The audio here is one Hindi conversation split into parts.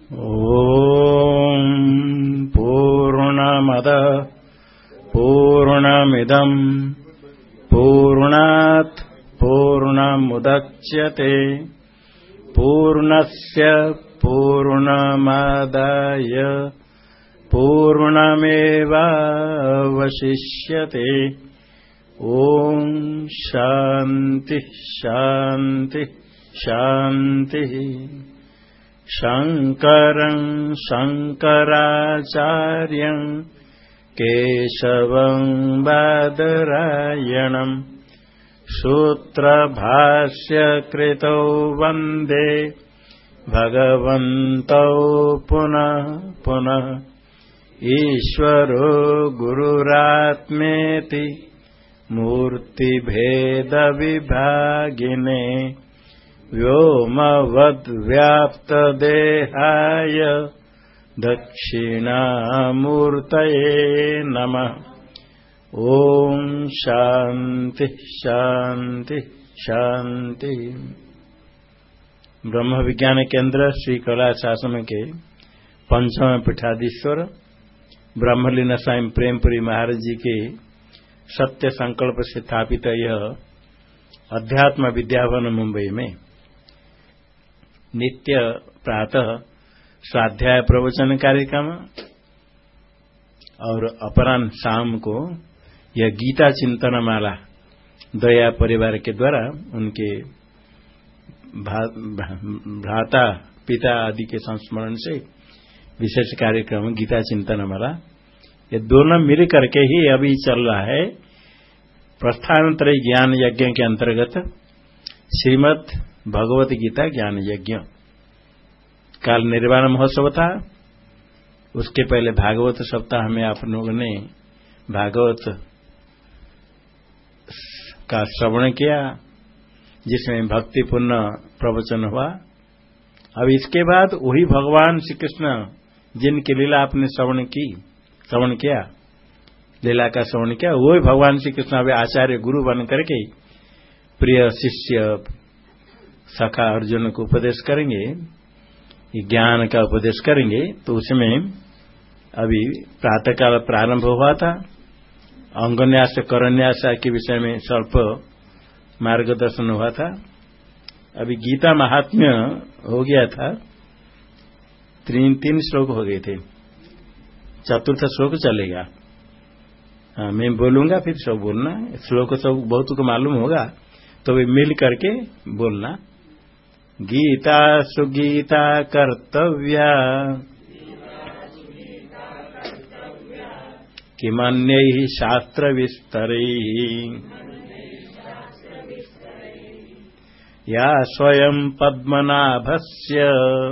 ॐ पूर्णमदः पूर्णमिदम् पूर्णात् पूर्णमुदच्यते पूर्णस्य पूर्णमादाय पूर्णमेवावशिष्यते। ॐ शान्ति शान्ति शान्तिः। शङ्करं शङ्कराचार्यं केशवं बादरायणं सूत्रभाष्यकृतौ वन्दे भगवन्तौ पुनः पुनः। ईश्वरो गुरुरात्मेति मूर्तिभेदविभागिने व्योमवद्व्याप्तदेहाय दक्षिणामूर्तये नमः। ॐ शान्ति शान्ति शान्ति। ब्रह्म विज्ञान केंद्र श्री कैलाश आश्रम के पंचम पीठाधीश्वर ब्रह्मलीन स्वामी प्रेमपुरी महाराज जी के सत्य संकल्प से स्थापित यह अध्यात्म विद्याभवन मुंबई में नित्य प्रातः स्वाध्याय प्रवचन कार्यक्रम और अपराह्न शाम को यह गीता चिंतन माला दया परिवार के द्वारा उनके भ्राता पिता आदि के संस्मरण से विशेष कार्यक्रम गीता चिंतन माला, ये दोनों मिल करके ही अभी चल रहा है। प्रस्थानत्रयी ज्ञान यज्ञ के अंतर्गत श्रीमद् भगवत गीता ज्ञान यज्ञ। काल निर्वाण महोत्सव था, उसके पहले भागवत सप्ताह में आप लोगों ने भागवत का श्रवण किया, जिसमें भक्तिपूर्ण प्रवचन हुआ। अब इसके बाद वही भगवान श्री कृष्ण जिनकी लीला आपने श्रवण किया, लीला का श्रवण किया, वही भगवान श्री कृष्ण अभी आचार्य गुरु बन करके प्रिय शिष्य सखा अर्जुन को उपदेश करेंगे, ज्ञान का उपदेश करेंगे। तो उसमें अभी प्रातःकाल प्रारंभ हुआ था, अंगन्यास करन्यास के विषय में स्वल्प मार्गदर्शन हुआ था। अभी गीता महात्म्य हो गया था, तीन श्लोक हो गए थे, चतुर्थ श्लोक चलेगा। हाँ, मैं बोलूंगा फिर सब बोलना, श्लोक सब बहुत को मालूम होगा तो वे मिल करके बोलना। गीता सुगीता कर्तव्या किमन्यैः शास्त्र विस्तरैः या स्वयं पद्मनाभस्य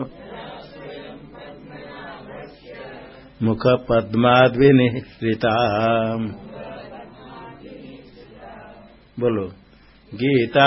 मुख पद्माद्विनिसृता। बोलो गीता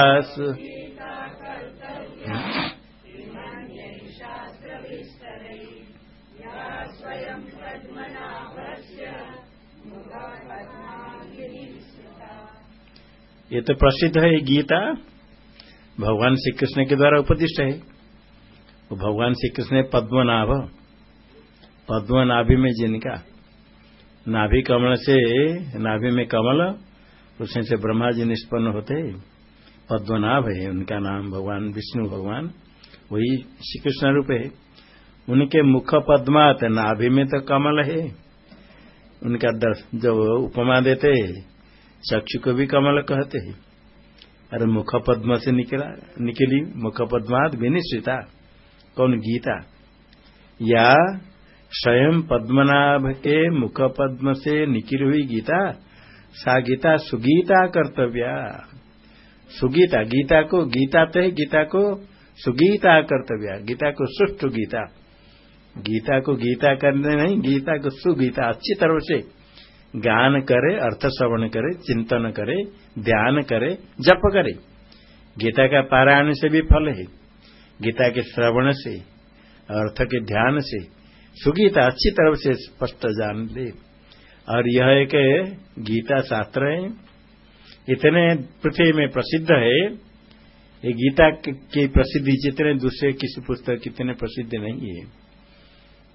ये तो प्रसिद्ध है। गीता भगवान श्री कृष्ण के द्वारा उपदिष्ट है। वो भगवान श्री कृष्ण पद्मनाभ, पद्मनाभि में जिनका नाभि कमल से, नाभि में कमल, उसमें से ब्रह्मा जी निष्पन्न होते, पद्मनाभ है उनका नाम। भगवान विष्णु भगवान वही श्री कृष्ण रूप है। उनके मुख पद्मात, नाभि में तो कमल है। उनका जो उपमा देते चक्षु को भी कमल कहते हैं। अरे मुख पद्म से निकली मुख पद्मात विनिश्चिता, कौन? गीता। या स्वयं पद्मनाभ के मुख पद्म से निकली हुई गीता, सा गीता सुगीता कर्तव्या। सुगीता, गीता को गीता तो है, गीता को सुगीता कर्तव्या, गीता को सुष्ठु गीता। गीता को गीता करने नहीं, गीता को सुगीता, अच्छी तरह से गान करे, अर्थ श्रवण करे, चिंतन करे, ध्यान करे, जप करे। गीता का पारायण से भी फल है, गीता के श्रवण से, अर्थ के ध्यान से सुगीता अच्छी तरह से स्पष्ट जान ले। और यह एक गीता शास्त्र है, इतने पृथ्वी में प्रसिद्ध है। ये गीता की प्रसिद्धि जितने दूसरे किसी पुस्तक कितने प्रसिद्ध नहीं है।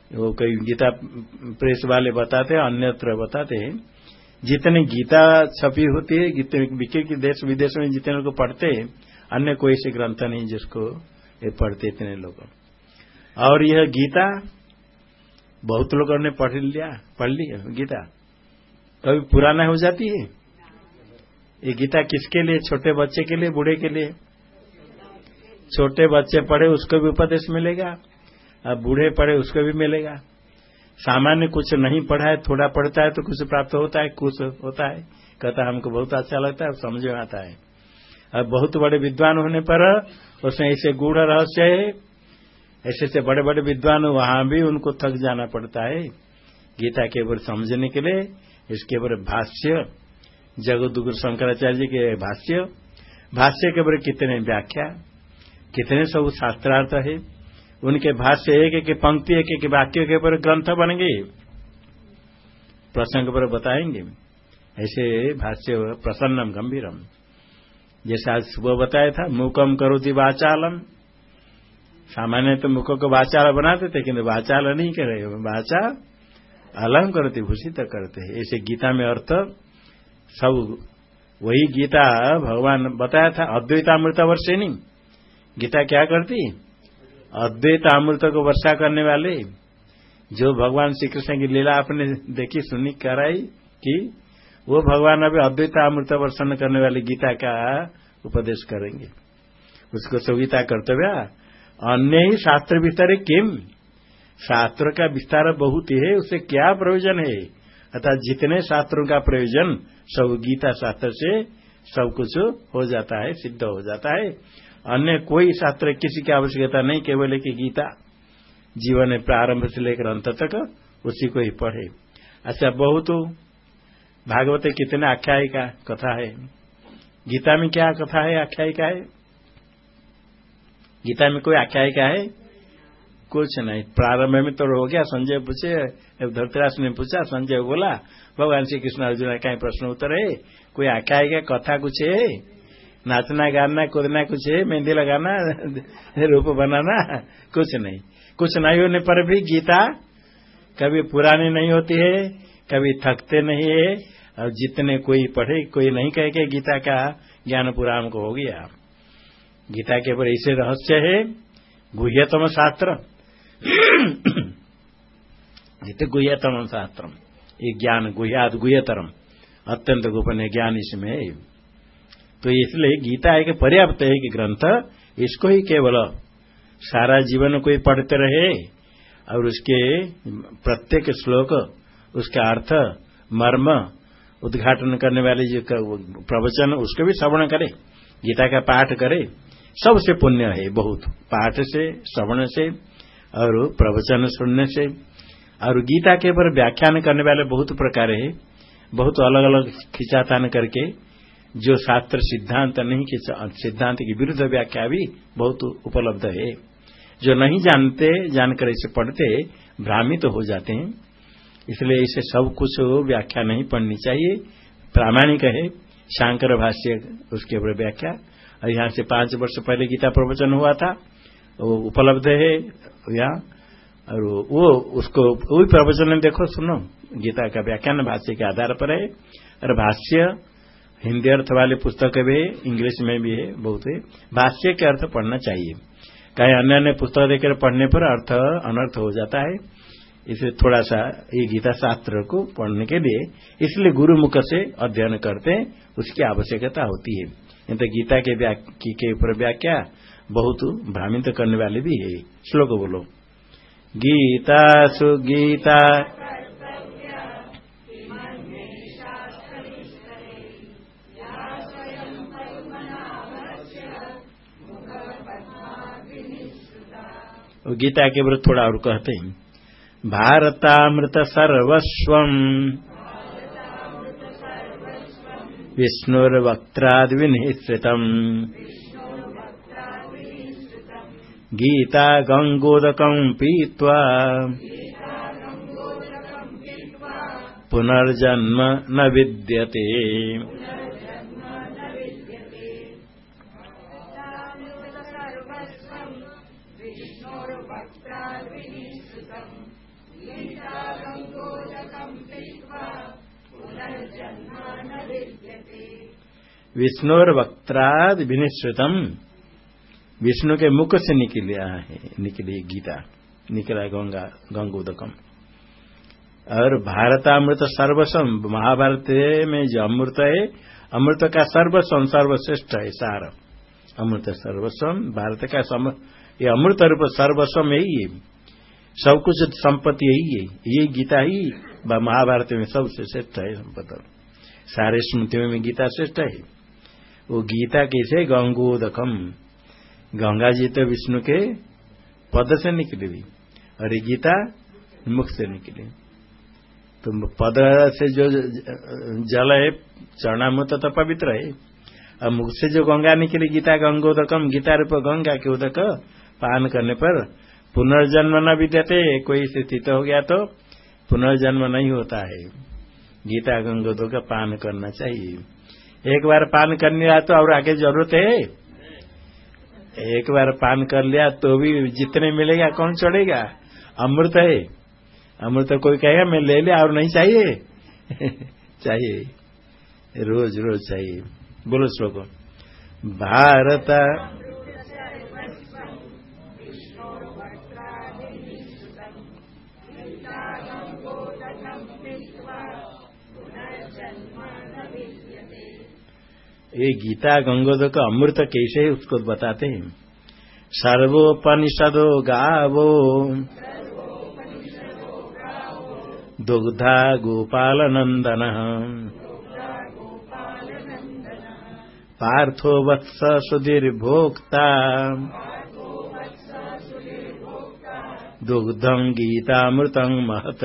वो कई गीता प्रेस वाले बताते हैं, अन्यत्र बताते हैं, जितनी गीता छपी होती है, जितने के देश विदेश में जितने लोग पढ़ते हैं, अन्य कोई ऐसे ग्रंथ नहीं जिसको ये पढ़ते इतने लोग। और यह गीता बहुत लोगों ने पढ़ ली गीता, कभी पुराना हो जाती है। ये गीता किसके लिए? छोटे बच्चे के लिए, बूढ़े के लिए? छोटे बच्चे पढ़े उसको भी उपदेश मिलेगा, अब बूढ़े पढ़े उसको भी मिलेगा। सामान्य कुछ नहीं पढ़ा है, थोड़ा पढ़ता है तो कुछ प्राप्त होता है, कुछ होता है, कहता है हमको बहुत अच्छा लगता है, समझ में आता है। अब बहुत बड़े विद्वान होने पर उसमें ऐसे गूढ़ रहस्य है, ऐसे से बड़े बड़े विद्वान वहां भी उनको थक जाना पड़ता है गीता के ऊपर समझने के लिए। इसके ऊपर भाष्य, जगद्गुरु शंकराचार्य जी के भाष्य के ऊपर कितने व्याख्या, कितने सब शास्त्रार्थ है, उनके भाष्य एक एक पंक्ति, एक एक वाक्य के ऊपर ग्रंथ बन गए, प्रसंग पर बताएंगे। ऐसे भाष्य प्रसन्नम गंभीरम, जैसे आज सुबह बताया था, मुकम करोति वाचालम। सामान्य तो मुख को वाचाल बनाते थे, किंतु वाचाल नहीं कर रहे, वाचा अलम करते, भूषित करते हैं। ऐसे गीता में अर्थ सब वही गीता भगवान बताया था, अद्वैतामृत वर्षिणी। गीता क्या करती? अद्वैत अमृत को वर्षा करने वाले, जो भगवान श्री कृष्ण की लीला आपने देखी, सुनी, कराई कि वो भगवान अभी अद्वैत अमृत वर्षण करने वाली गीता का उपदेश करेंगे। उसको सविता कर्तव्य अन्य ही शास्त्र विस्तार किम, शास्त्र का विस्तार बहुत है, उससे क्या प्रयोजन है? अर्थात जितने शास्त्रों का प्रयोजन सब गीता शास्त्र से सब कुछ हो जाता है, सिद्ध हो जाता है। अन्य कोई शास्त्र किसी की आवश्यकता नहीं, केवल एक गीता जीवन प्रारंभ से लेकर अंत तक उसी को ही पढ़े। अच्छा, बहुत भागवत कितने आख्यायिका कथा है, गीता में क्या कथा है, आख्यायिका है? गीता में कोई आख्यायिका है? कुछ नहीं। प्रारंभ में तो हो गया, संजय पूछे, धृतराष्ट्र ने पूछा, संजय बोला, भगवान श्री कृष्ण अर्जुन का प्रश्न उत्तर है, कोई आख्यायिका कथा कुछ है? नाचना गाना कूदना कुछ है? मेहंदी लगाना, रूप बनाना? कुछ नहीं। कुछ नहीं होने पर भी गीता कभी पुरानी नहीं होती है, कभी थकते नहीं है। और जितने कोई पढ़े, कोई नहीं कहे कि गीता का ज्ञान पूरा हमको हो गया। गीता के ऊपर ऐसे रहस्य है, गुह्यतम शास्त्र गुह्यतम शास्त्र, ये ज्ञान गुह्यात गुह्यतरम, अत्यंत गोपनीय ज्ञान इसमें है। तो इसलिए गीता एक पर्याप्त है कि ग्रंथ, इसको ही केवल सारा जीवन कोई पढ़ते रहे और उसके प्रत्येक श्लोक, उसका अर्थ, मर्म उद्घाटन करने वाले जो प्रवचन, उसको भी श्रवण करे, गीता का पाठ करे, सबसे पुण्य है बहुत। पाठ से, श्रवण से और प्रवचन सुनने से। और गीता के ऊपर व्याख्यान करने वाले बहुत प्रकार है, बहुत अलग अलग खिंचातान करके, जो शास्त्र सिद्धांत नहीं, सिद्धांत की विरुद्ध व्याख्या भी बहुत उपलब्ध है। जो नहीं जानते, जानकर इसे पढ़ते भ्रामित हो जाते हैं। इसलिए इसे सब कुछ व्याख्या नहीं पढ़नी चाहिए। प्रामाणिक है शांकर भाष्य, उसके ऊपर व्याख्या। और यहाँ से 5 वर्ष पहले गीता प्रवचन हुआ था, वो उपलब्ध है यहाँ, और वो उसको वही प्रवचन देखो, सुनो। गीता का व्याख्यान भाष्य के आधार पर है, और भाष्य हिंदी अर्थ वाले पुस्तक भी है, इंग्लिश में भी है, बहुत है। भाष्य के अर्थ पढ़ना चाहिए, कहीं अन्य अन्य पुस्तक देकर पढ़ने पर अर्थ अनर्थ हो जाता है। इसलिए थोड़ा सा ये गीता शास्त्र को पढ़ने के लिए, इसलिए गुरुमुख से अध्ययन करते हैं, उसकी आवश्यकता होती है। नहीं तो गीता के ऊपर व्याख्या बहुत भ्रामित करने वाले भी है। श्लोक बोलो। गीता सुगीता गीता के ऊपर थोड़ा और कहते हैं, भारतामृत सर्वस्वम् विष्णुर्वक्त्राद् विनिश्रितम् गीता गंगोदकम् पीत्वा पुनर्जन्म न विद्यते। विष्णुर वक्त्राद विनिश्रितम, विष्णु के मुख से निकली गीता, निकला गंगोदकम। और भारतामृत सर्वस्वम, महाभारत में जो अमृत है, अमृत का सर्वस्वम सर्वश्रेष्ठ है सार, अमृत सर्वस्वम भारत का ये अमृत रूप सर्वस्वम यही है, सब कुछ संपत्ति यही है, ये गीता ही महाभारत में सबसे श्रेष्ठ है संपत्ति, सारे स्मृतियों में गीता श्रेष्ठ है। वो गीता कैसे गंगोदकम, गंगा जी तो विष्णु के पद से निकली हुई और ये गीता मुख से निकली। तो पद से जो जल है चरणामृत तो पवित्र है, और मुख से जो गंगा निकली गीता गंगोदकम, गीता रूप गंगा के उदक पान करने पर पुनर्जन्म न विद्यते, कोई स्थित हो गया तो पुनर्जन्म नहीं होता है। गीता गंगोदक का पान करना चाहिए, एक बार पान करने आया तो और आगे जरूरत है, एक बार पान कर लिया तो भी जितने मिलेगा कौन छोड़ेगा, अमृत है, अमृत कोई कहेगा मैं ले लिया और नहीं चाहिए चाहिए, रोज रोज चाहिए। बोलो श्लोक। भारत ये गीता गंगोदक का अमृत कैसे है उसको बताते हैं। सर्वोपनिषदो गावो दुग्धा गोपाल नंदन, पार्थो वत्स सुधीर्भोक्ता, दुग्धं गीतामृतं महत्।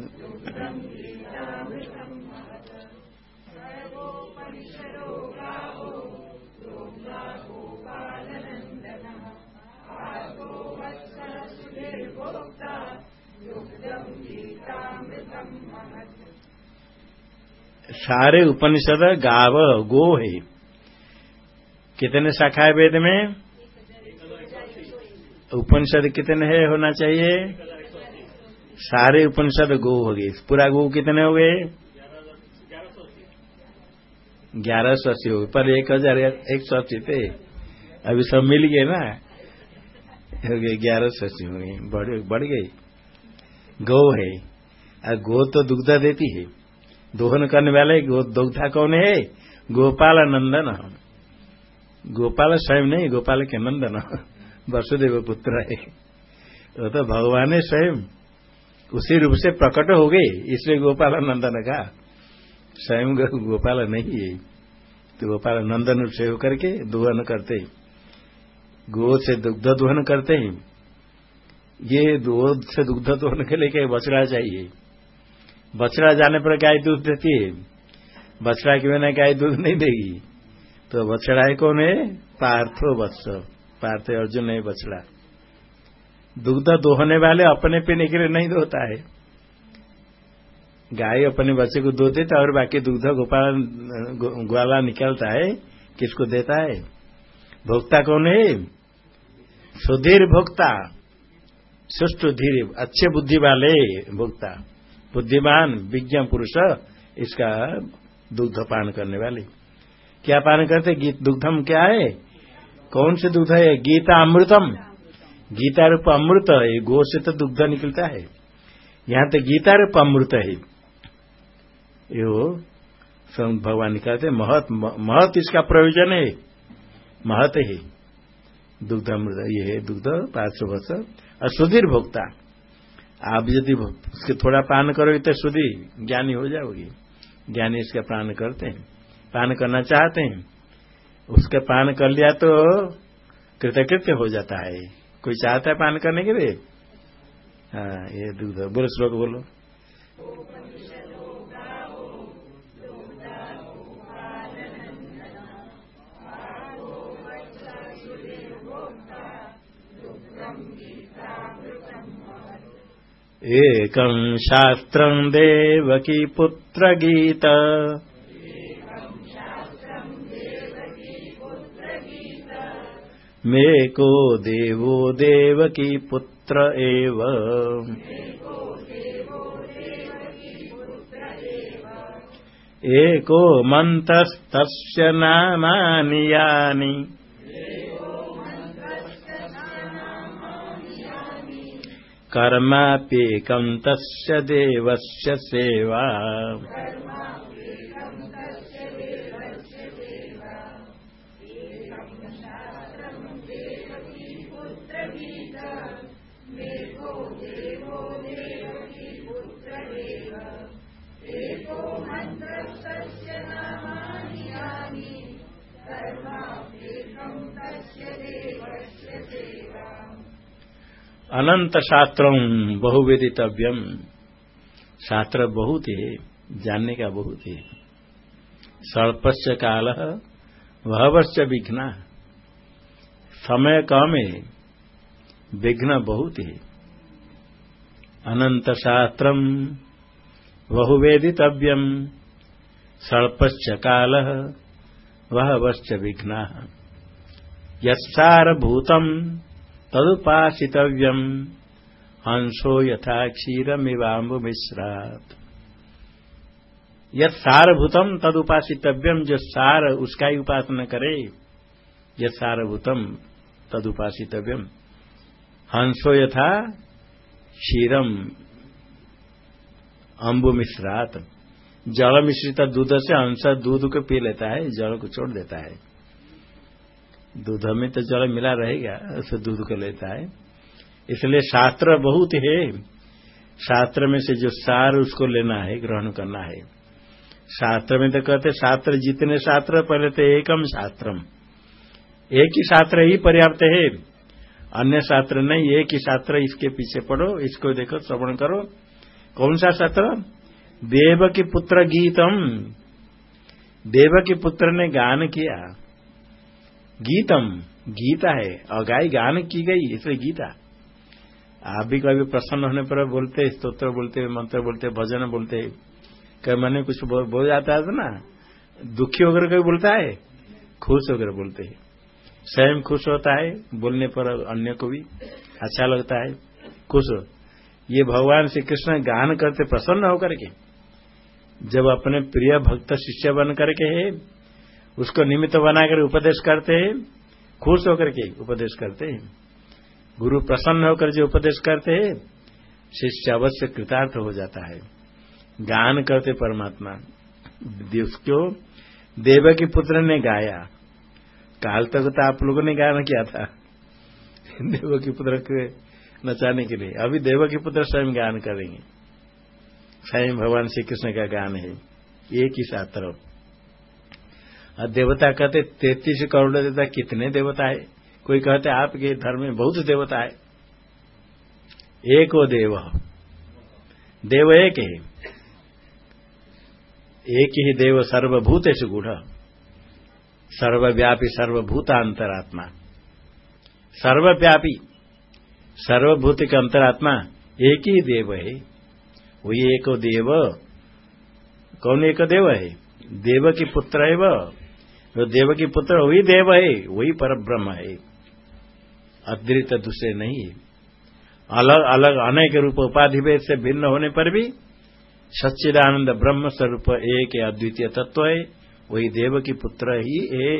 सारे उपनिषद गाव गो है, कितने शाखा है वेद में, उपनिषद कितने है होना चाहिए, सारे उपनिषद गो हो गए, पूरा गो कितने हो गए 1180 हो गए, पर 1180 थे, अभी सब मिल गए ना, हो गए 1180 हो गए, बढ़ गई। गौ है, और गो तो दुग्ध देती है, दोहन करने वाले दुग्धा कौन है, गोपाल नंदन, गोपाल स्वयं नहीं, गोपाल के नंदन वसुदेव पुत्र है, वो तो भगवान है स्वयं, उसी रूप से प्रकट हो गए, इसलिए गोपाल नंदन का, स्वयं गोपाल नहीं है, तो गोपाल नंदन रूप से होकर के दोहन करते, गो से दुग्ध दोहन करते हैं। ये दूध से दुग्ध दोहन के लिए बछड़ा चाहिए, बछड़ा जाने पर गाय दूध देती है, बछड़ा के बिना गाय दूध नहीं देगी, तो बछड़ा है कौन है, पार्थो वत्स, पार्थ अर्जुन है बछड़ा। दुग्ध दोहने वाले अपने पीने के लिए नहीं दोता है, गाय अपने बच्चे को दो देता और बाकी दुग्ध गोपाल ग्वाला निकलता है, किसको देता है, भोक्ता कौन है, सुधीर भोक्ता, सुष्ट धीर, अच्छे बुद्धि वाले भोक्ता, बुद्धिमान विज्ञ पुरुष, इसका दुग्ध पान करने वाले। क्या पान करते, दुग्धम क्या है, कौन से दुग्ध है, गीता अमृतम, गीता रूप अमृत है, गो से तो दुग्ध निकलता है, यहाँ तो गीता रूप अमृत है, यो भगवान निकालते महत, महत इसका प्रयोजन है, महत है दुग्ध अमृत, ये है दुग्ध 500 वर्ष। और सुधीर भोक्ता, आप यदि उसके थोड़ा पान करोगे तो सुधी ज्ञानी हो जाओगे, ज्ञानी इसका पान करते हैं, पान करना चाहते हैं, उसका पान कर लिया तो कृतकृत्य हो जाता है, कोई चाहता है पान करने के लिए, हाँ ये दुग्ध। बोलो श्लोक बोलो। एकं शास्त्रं देवकी पुत्र गीत, मेको देवो देवकी पुत्र एव, एको मन्त्रस्तस्य नामानि यानि कर्माप्येकं तस्य देवस्य सेवा। अनंत शास्त्रम बहुवेदितव्यम, शास्त्र बहुत है, जानने का बहुत है। स्वल्पस्य काल बहवश्च विघ्ना, समय कम है, विघ्न बहुत है। अनंत शास्त्रम बहुवेदितव्यम, स्वल्पस्य काल बहवश्च विघ्ना, यस्सारभूतम् तदुपासितव्यम, हंसो यथा क्षीरमिवाम्बुमिश्रात्। यत्सारभूतम तदुपासितव्यम, जो सार उसका ही उपासना करे। यत्सारभूतम तदुपासितव्यम, हंसो यथा क्षीरम अम्बुमिश्रात्। जल मिश्रित दूध से हंस दूध को पी लेता है, जल को छोड़ देता है। दूध में तो जल मिला रहेगा, उसे दूध को लेता है। इसलिए शास्त्र बहुत है, शास्त्र में से जो सार उसको लेना है, ग्रहण करना है। शास्त्र में तो कहते शास्त्र जितने शास्त्र, पहले तो एकम शास्त्रम, एक ही शास्त्र ही पर्याप्त है, अन्य शास्त्र नहीं। एक ही शास्त्र, इसके पीछे पढ़ो, इसको देखो, श्रवण करो। कौन सा शास्त्र? देव की पुत्र गीतम, देव की पुत्र ने गान किया। गीतम गीता है, अगाई गान की गई, इसलिए गीता। आप भी कभी प्रसन्न होने पर बोलते, स्तोत्र बोलते, मंत्र बोलते, भजन बोलते, कभी मन में कुछ बोल जाता है ना, दुखी होकर कभी बोलता है, खुश होकर बोलते हैं। स्वयं खुश होता है बोलने पर, अन्य को भी अच्छा लगता है, खुश हो। ये भगवान श्री कृष्ण गान करते प्रसन्न होकर के, जब अपने प्रिय भक्त शिष्य बन करके है, उसको निमित्त बनाकर उपदेश करते हैं, खुश होकर के उपदेश करते हैं। गुरु प्रसन्न होकर जो उपदेश करते हैं, शिष्य अवश्य कृतार्थ हो जाता है। गान करते परमात्मा, उसको देव की पुत्र ने गाया। काल तक तो आप लोगों ने गान किया था देव की पुत्र के नचाने के लिए, अभी देव की पुत्र स्वयं गान करेंगे। स्वयं भगवान श्री कृष्ण का गान है, एक ही शास्त्र। और देवता कहते 33 करोड़ देवता, कितने देवता है? कोई कहते आपके धर्म में बहुत देवता है। एको देव, देव एक है, एक ही देव सर्वभूतेषु गूढ़, सर्वव्यापी सर्वभूतांतरात्मा। सर्वव्यापी सर्वभूत का अंतरात्मा एक ही देव है, वही एक देव। कौन एक देव है? देव की पुत्र है वह, जो देव की पुत्र वही देव है, वही परब्रह्म है, अद्वितीय दूसरे नहीं है। अलग अलग अनेक रूप उपाधि भेद से भिन्न होने पर भी सच्चिदानंद ब्रह्म स्वरूप एक अद्वितीय तत्व है, वही देव की पुत्र ही है।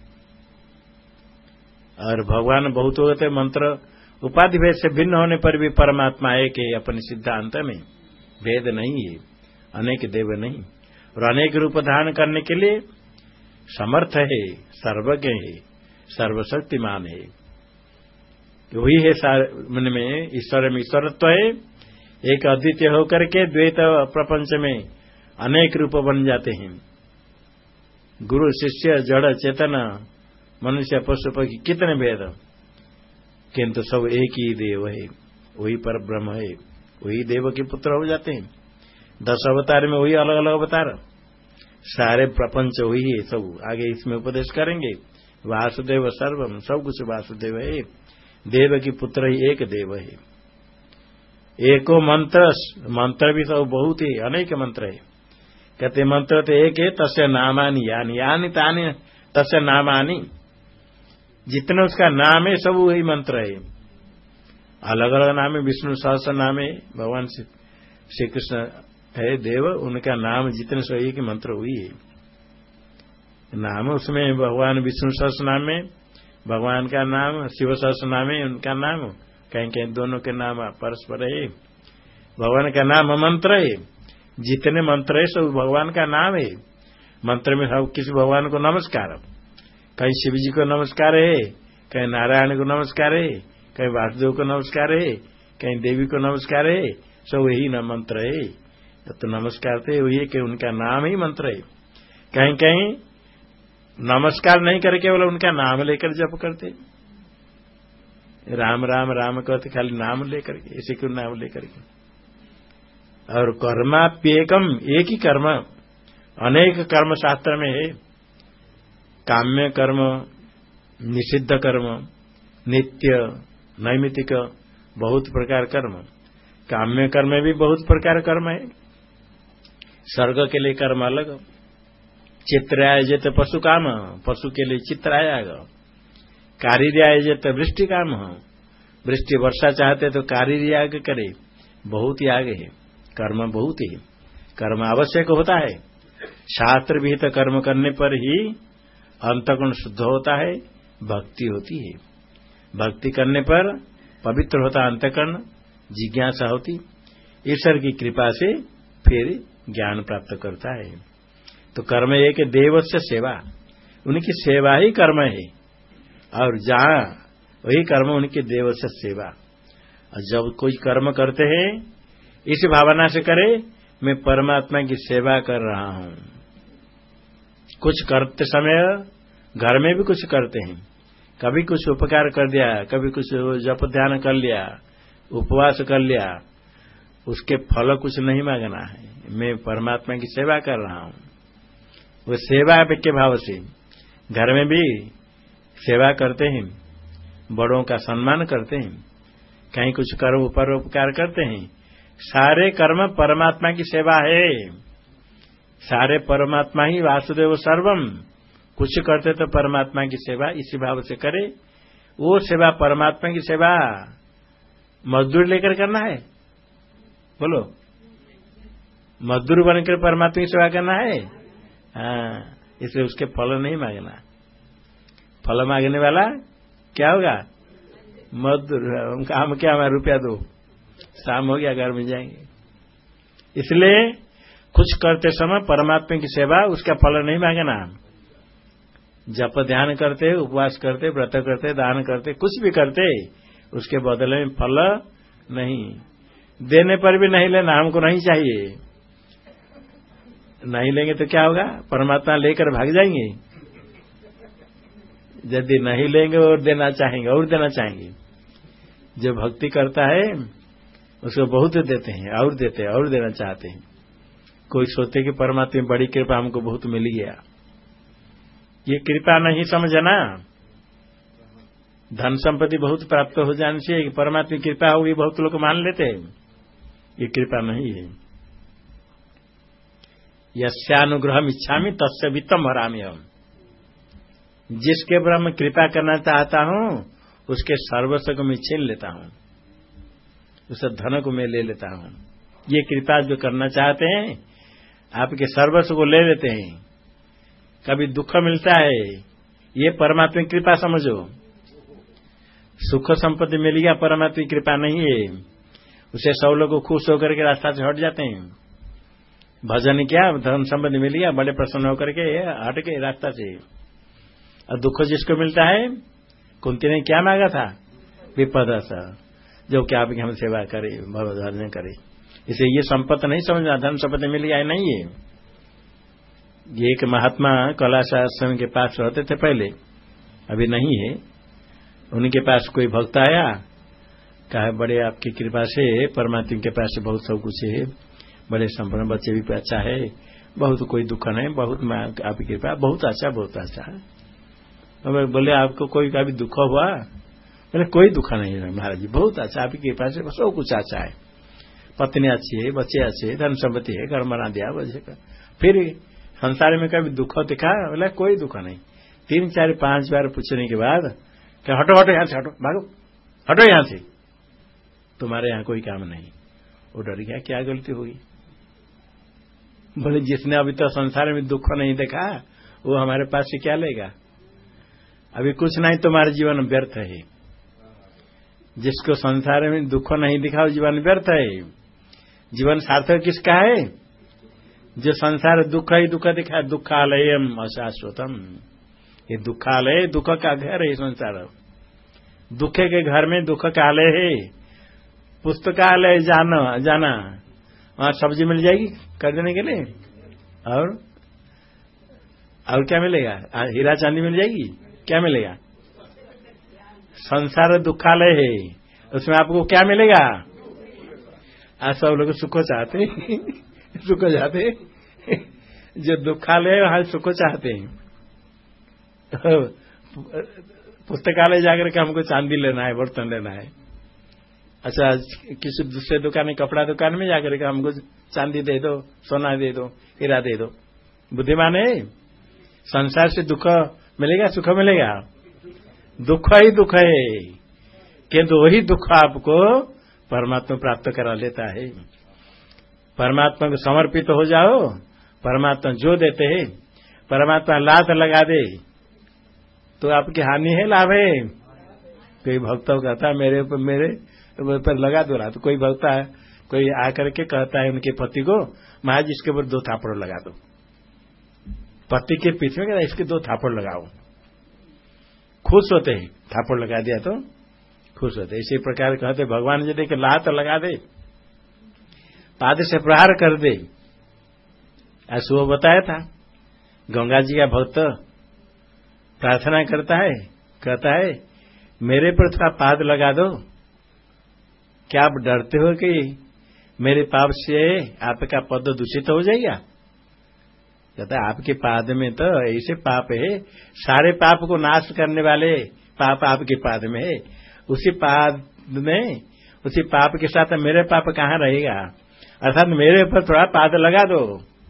और भगवान बहुत होते मंत्र उपाधि भेद से भिन्न होने पर भी परमात्मा एक है, अपने सिद्धांत में भेद नहीं है, अनेक देव नहीं। और अनेक रूप धारण करने के लिए समर्थ है, सर्वज्ञ है, सर्वशक्तिमान है, वही है। मन में ईश्वर में ईश्वरत्व है, एक अद्वितीय होकर के द्वैत प्रपंच में अनेक रूप बन जाते हैं। गुरु शिष्य जड़ चेतन मनुष्य पशु पक्षी कितने भेद, किंतु सब एक ही देव है, वही पर ब्रह्म है, वही देव के पुत्र हो जाते हैं। 10 अवतार में वही अलग अलग अवतार, सारे प्रपंच वही है सब। आगे इसमें उपदेश करेंगे, वासुदेव सर्वम, सब कुछ वासुदेव है, देव की पुत्र ही एक देव है। एको मंत्र, मंत्र भी सब बहुत ही अनेक मंत्र है। कहते मंत्र तो एक है, तस्य नामानि यानि, यानि तानि तस्य नामानि, जितने उसका नाम है सब वही मंत्र है। अलग अलग नाम है, विष्णु सहस्र नाम है, भगवान श्री कृष्ण है देव, उनका नाम जितने सो एक मंत्र हुई है। नाम उसमें भगवान विष्णु सहस्त्र नाम में भगवान का नाम, शिव सहस्त्र नाम है उनका नाम, कहीं कहीं दोनों के नाम परस्पर है। भगवान का नाम मंत्र है, जितने मंत्र है सब भगवान का नाम है। मंत्र में सब किसी भगवान को नमस्कार, कहीं शिव जी को नमस्कार है, कहीं नारायण को नमस्कार है, कहीं वासुदेव को नमस्कार है, कहीं देवी को नमस्कार है, सब यही न मंत्र है। तो नमस्कार थे वही है कि उनका नाम ही मंत्र है। कहीं कहीं नमस्कार नहीं करके केवल उनका नाम लेकर जप करते, राम राम राम कहते, खाली नाम लेकर के, इसी को नाम लेकर के। और कर्माप्येकम, एक ही कर्म, अनेक कर्म शास्त्र में है। काम्य कर्म, निषिद्ध कर्म, नित्य नैमित्तिक, बहुत प्रकार कर्म। काम्य कर्म में भी बहुत प्रकार कर्म है। स्वर्ग के लिए कर्म अलग, चित्र आयोजित पशु काम, पशु के लिए चित्र आएगा। कार्य आयोजित वृष्टि काम, वृष्टि वर्षा चाहते तो कार्य याग करे, बहुत याग है, कर्म बहुत ही, कर्म आवश्यक होता है। शास्त्र विहित कर्म करने पर ही अंतःकरण शुद्ध होता है, भक्ति होती है। भक्ति करने पर पवित्र होता अंतःकरण, जिज्ञासा होती, ईश्वर की कृपा से फिर ज्ञान प्राप्त करता है। तो कर्म एक देव से सेवा, उनकी सेवा ही कर्म है, और जहां वही कर्म उनके देव से सेवा। और जब कोई कर्म करते हैं इस भावना से करे, मैं परमात्मा की सेवा कर रहा हूं। कुछ करते समय घर में भी कुछ करते हैं, कभी कुछ उपकार कर दिया, कभी कुछ जप ध्यान कर लिया, उपवास कर लिया, उसके फल कुछ नहीं मांगना है, मैं परमात्मा की सेवा कर रहा हूं। वो सेवा के भाव से घर में भी सेवा करते हैं, बड़ों का सम्मान करते हैं, कहीं कुछ कर्म परोपकार करते हैं। सारे कर्म परमात्मा की सेवा है, सारे परमात्मा ही वासुदेव सर्वम। कुछ करते तो परमात्मा की सेवा इसी भाव से करे। वो सेवा परमात्मा की सेवा मजदूर लेकर करना है, बोलो, मजदूर बनकर परमात्मा की सेवा करना है। हाँ, इसलिए उसके फल नहीं मांगना। फल मांगने वाला क्या होगा? मजदूर। हम क्या, हमारा रुपया दो, शाम हो गया घर में जाएंगे। इसलिए कुछ करते समय परमात्मा की सेवा, उसका फल नहीं मांगना। जप ध्यान करते, उपवास करते, व्रत करते, दान करते, कुछ भी करते, उसके बदले में फल नहीं। देने पर भी नहीं लेना, हमको नहीं चाहिए। नहीं लेंगे तो क्या होगा? परमात्मा लेकर भाग जाएंगे। यदि नहीं लेंगे और देना चाहेंगे, और देना चाहेंगे। जो भक्ति करता है उसको बहुत देते हैं, और देते हैं, और देना चाहते हैं। कोई सोचते कि परमात्मा में बड़ी कृपा हमको बहुत मिल गया, ये कृपा नहीं समझना। धन संपत्ति बहुत प्राप्त हो जाने से परमात्मा की कृपा होगी, बहुत लोग मान लेते हैं, ये कृपा नहीं है। यस्यानुग्रहम इच्छामि तस्य वित्तम हरामि हम। जिसके ब्रह्म कृपा करना चाहता हूं उसके सर्वस्व को मैं छीन लेता हूं, उस धन को मैं ले लेता हूं। ये कृपा जो करना चाहते हैं आपके सर्वस्व को ले लेते हैं। कभी दुख मिलता है, ये परमात्मा की कृपा समझो। सुख संपत्ति मिल गया, परमात्मा की कृपा नहीं है। उसे सब लोग खुश होकर के रास्ता से हट जाते हैं। भजन क्या, धन संपत्ति मिल गया, बड़े प्रसन्न होकर के हट गए रास्ता से। और दुख जिसको मिलता है, कुंती ने क्या मांगा था? विपदा सा, जो कि आपकी हम सेवा करे, भजन करे। इसे ये संपत्ति नहीं समझना, धन संपत्ति मिल गया नहीं है। ये एक महात्मा कैलाश आश्रम के पास रहते थे पहले, अभी नहीं है। उनके पास कोई भक्त आया, कहा बड़े आपकी कृपा से, परमात्मा के पास से बहुत सब कुछ है, बड़े संपन्न बच्चे भी अच्छा है, बहुत कोई दुख नहीं, बहुत आपकी कृपा, बहुत अच्छा, बहुत अच्छा है। तो बोले आपको कोई का भी दुख हुआ? बोले कोई दुख नहीं है महाराज जी, बहुत अच्छा, आपकी कृपा से सब कुछ अच्छा है। पत्नी अच्छी है, बच्चे अच्छे है, धन संपत्ति है, घर बना दिया बच्चे का। फिर संसार में कभी दुख दिखा? बोला कोई दुख नहीं। 3, 4, 5 बार पूछने के बाद क्या, हटो हटो यहां से, हटो, भागो, हटो यहां से, तुम्हारे यहां कोई काम नहीं। वो डर गया, क्या गलती होगी? बोले जिसने अभी तो संसार में दुख नहीं देखा वो हमारे पास से क्या लेगा? अभी कुछ नहीं तुम्हारा जीवन व्यर्थ है। जिसको संसार में दुख नहीं दिखा वो जीवन व्यर्थ है। जीवन सार्थक किसका है? जो संसार दुख ही दुख दिखा। दुखालयम अशाश्वतम, ये दुखालय दुख का घर है। संसार दुख के घर में दुख का आलय है। पुस्तकालय जाना वहां सब्जी मिल जाएगी खरीदने के लिए, और क्या मिलेगा? हीरा चांदी मिल जाएगी, क्या मिलेगा? संसार दुखालय है, उसमें आपको क्या मिलेगा? आज सब लोग सुख चाहते सुख चाहते, जो दुखालय है वहां सुख चाहते हैं। पुस्तकालय जाकर के हमको चांदी लेना है, बर्तन लेना है। अच्छा, किसी दूसरे दुकान, कपड़ा दुकान में जाकर के हमको चांदी दे दो, सोना दे दो, हीरा दे दो। बुद्धिमान है। संसार से दुख मिलेगा, सुख मिलेगा? दुख ही दुख है, किंतु वही दुख आपको परमात्मा प्राप्त करा लेता है। परमात्मा को समर्पित हो जाओ, परमात्मा जो देते हैं, परमात्मा लात लगा दे तो आपकी हानि है, लाभ है? कोई भक्त कहता है मेरे पर लगा दो लात। कोई भक्त है, कोई आकर के कहता है उनके पति को, महाराज इसके ऊपर 2 थापड़ लगा दो। पति के पीछे में कहता इसके 2 थापड़ लगाओ। खुश होते हैं, थापड़ लगा दिया तो खुश होते। इसी प्रकार कहते भगवान यदि कि लात लगा दे, पाद से प्रहार कर दे। ऐसा वो बताया था। गंगा जी का भक्त प्रार्थना करता है, कहता है मेरे पर थोड़ा पाद लगा दो। क्या आप डरते हो कि मेरे पाप से आपका पद दूषित हो जाएगा? कहता है आपके पाद में तो ऐसे पाप है, सारे पाप को नाश करने वाले पाप आपके पाद में है। उसी पाद में, उसी पाप के साथ मेरे पाप कहाँ रहेगा? अर्थात मेरे ऊपर थोड़ा पाद लगा दो,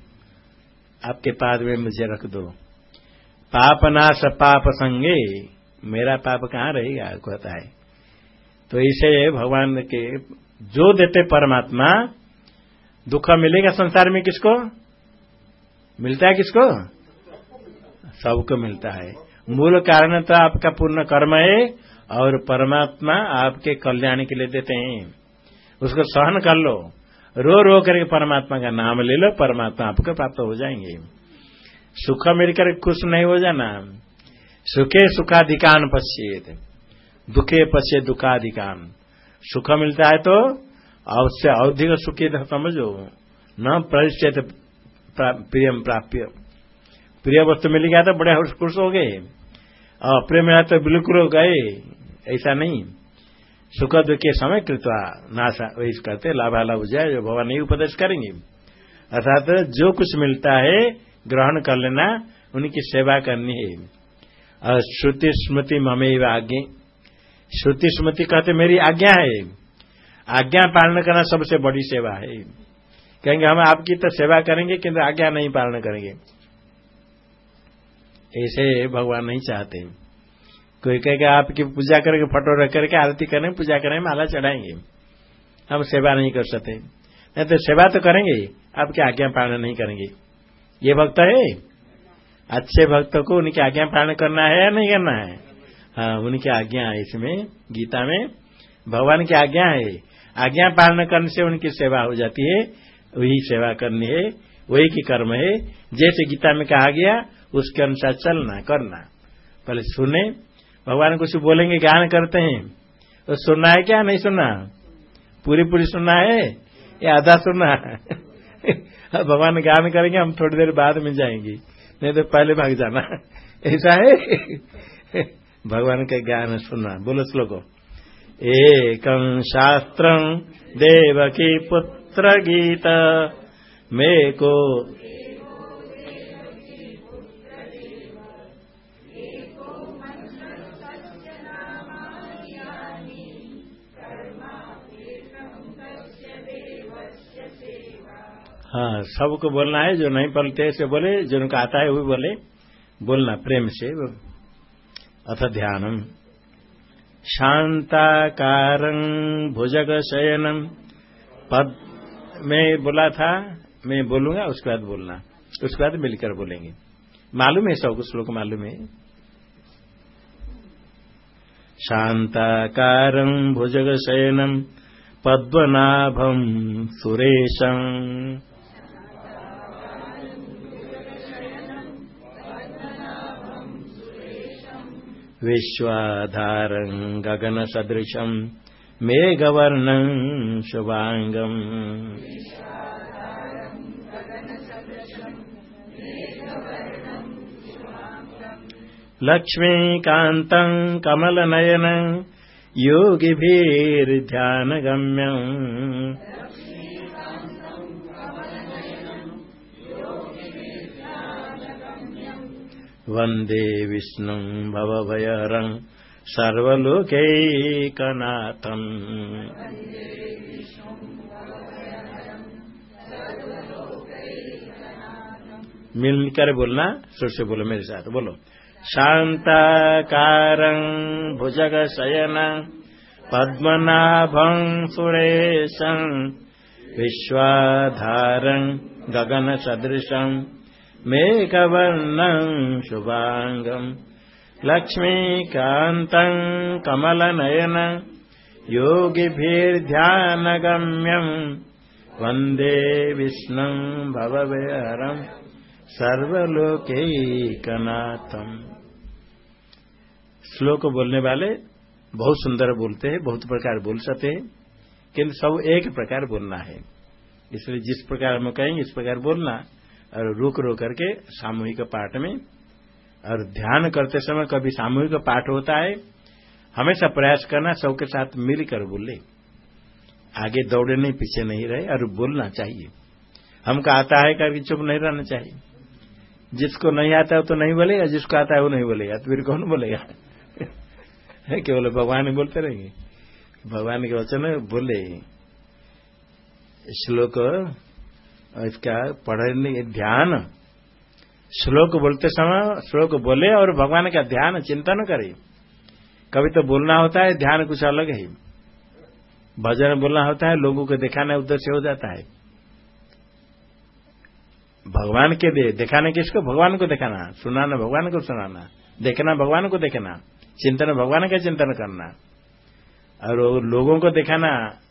आपके पाद में मुझे रख दो। पाप नाश पाप संगे, मेरा पाप कहाँ रहेगा? कहता है। तो इसे भगवान के जो देते परमात्मा, दुख मिलेगा संसार में किसको मिलता है? किसको? सबको मिलता है। मूल कारण तो आपका पूर्ण कर्म है, और परमात्मा आपके कल्याण के लिए देते हैं। उसको सहन कर लो, रो रो करके परमात्मा का नाम ले लो, परमात्मा आपको प्राप्त हो जाएंगे। सुख मिलकर खुश नहीं हो जाना। सुखे सुखाधिकान पश्येत, दुखे पश्ये दुखाधिकान। सुख मिलता है तो उससे अधिक सुखी समझो। न परिचय प्रियम प्राप्य, प्रिय वस्तु मिल गया तो बड़े खुश हो गए, और प्रेम मिला तो बिल्कुल हो गए, ऐसा नहीं। सुख दुख के समय कृत्वा नाशा, वही करते लाभालाभ जाए, जो भगवान नहीं उपदेश करेंगे। अर्थात जो कुछ मिलता है ग्रहण कर लेना, उनकी सेवा करनी है। और श्रुति स्मृति ममेव आज्ञा, श्रुति स्मृति कहते मेरी आज्ञा है। आज्ञा पालन करना सबसे बड़ी सेवा है। कहेंगे हम आपकी तो सेवा करेंगे किंतु आज्ञा नहीं पालन करेंगे, ऐसे भगवान नहीं चाहते। कोई कहेगा आपकी पूजा करके फोटो रख करके आरती करें, पूजा करें, माला चढ़ाएंगे, हम सेवा नहीं कर सकते। नहीं तो सेवा तो करेंगे, आपकी आज्ञा पालन नहीं करेंगे। ये भक्त है। अच्छे भक्त को उनकी आज्ञा पालन करना है या नहीं करना है? हाँ, उनकी आज्ञा है। इसमें गीता में भगवान की आज्ञा है। आज्ञा पालन करने से उनकी सेवा हो जाती है। वही सेवा करनी है, वही की कर्म है। जैसे गीता में कहा गया उसके अनुसार चलना करना। पहले सुने, भगवान कुछ बोलेंगे, ज्ञान करते हैं, तो सुनना है क्या नहीं सुनना? पूरी पूरी सुनना है या आधा सुनना है? भगवान ज्ञान करेंगे, हम थोड़ी देर बाद में जाएंगे, नहीं तो पहले भाग जाना, ऐसा है। भगवान का ज्ञान सुनना। बोलो श्लोको। एकं शास्त्रं देवकी पुत्र गीत मेको हाँ, सबको बोलना है। जो नहीं बोलते ऐसे बोले, जिनको आता है वो बोले, बोलना प्रेम से। अथ ध्यानम शांताकारं भुजग शयनम। पद में बोला था मैं बोलूंगा, उसके बाद बोलना, उसके बाद मिलकर बोलेंगे। मालूम है सबको, श्लोक मालूम है। शांताकारं भुजगशयनं पद्मनाभं सुरेशं विश्वाधारं गगनसदृशं मेघवर्णं शुभांगम् लक्ष्मीकान्तं कमलनयनं योगिभिर्ध्यानगम्यम् वन्दे विष्णुं भवभयहरं सर्वलोकैकनाथम्। मिलकर बोलना, सुर से बोलो मेरे साथ, बोलो। शांताकारं भुजगशयनं पद्मनाभं सुरेशं विश्वाधारं गगनसदृशं मेघवर्णं शुभांगम् लक्ष्मीकान्तं कमलनयनं योगिभिर्ध्यानगम्यं वन्दे विष्णुं भवभयहरं सर्वलोकैकनाथम्। श्लोक बोलने वाले बहुत सुंदर बोलते हैं, बहुत प्रकार बोल सकते हैं, किंतु सब एक प्रकार बोलना है। इसलिए जिस प्रकार हम कहेंगे इस प्रकार बोलना, और रुक रोक करके सामूहिक पाठ में, और ध्यान करते समय कभी सामूहिक पाठ होता है, हमेशा प्रयास करना सबके साथ मिलकर बोले, आगे दौड़े नहीं, पीछे नहीं रहे, और बोलना चाहिए। हमको आता है करके चुप नहीं रहना चाहिए। जिसको नहीं आता है तो नहीं बोलेगा, जिसको आता है वो नहीं बोलेगा, तो फिर कौन बोलेगा? है केवल भगवान ही बोलते रहेंगे। भगवान के वचन बोले। श्लोक इसका पढ़ने ध्यान, श्लोक बोलते समय श्लोक बोले और भगवान का ध्यान चिंतन करे। कभी तो बोलना होता है, ध्यान कुछ अलग है। भजन बोलना होता है, लोगों को दिखाना उद्देश्य हो जाता है। भगवान के दिखाने किसको? भगवान को दिखाना, सुनाना भगवान को सुनाना, देखना भगवान को देखना, चिंतन भगवान का चिंतन करना, और लोगों को दिखाना,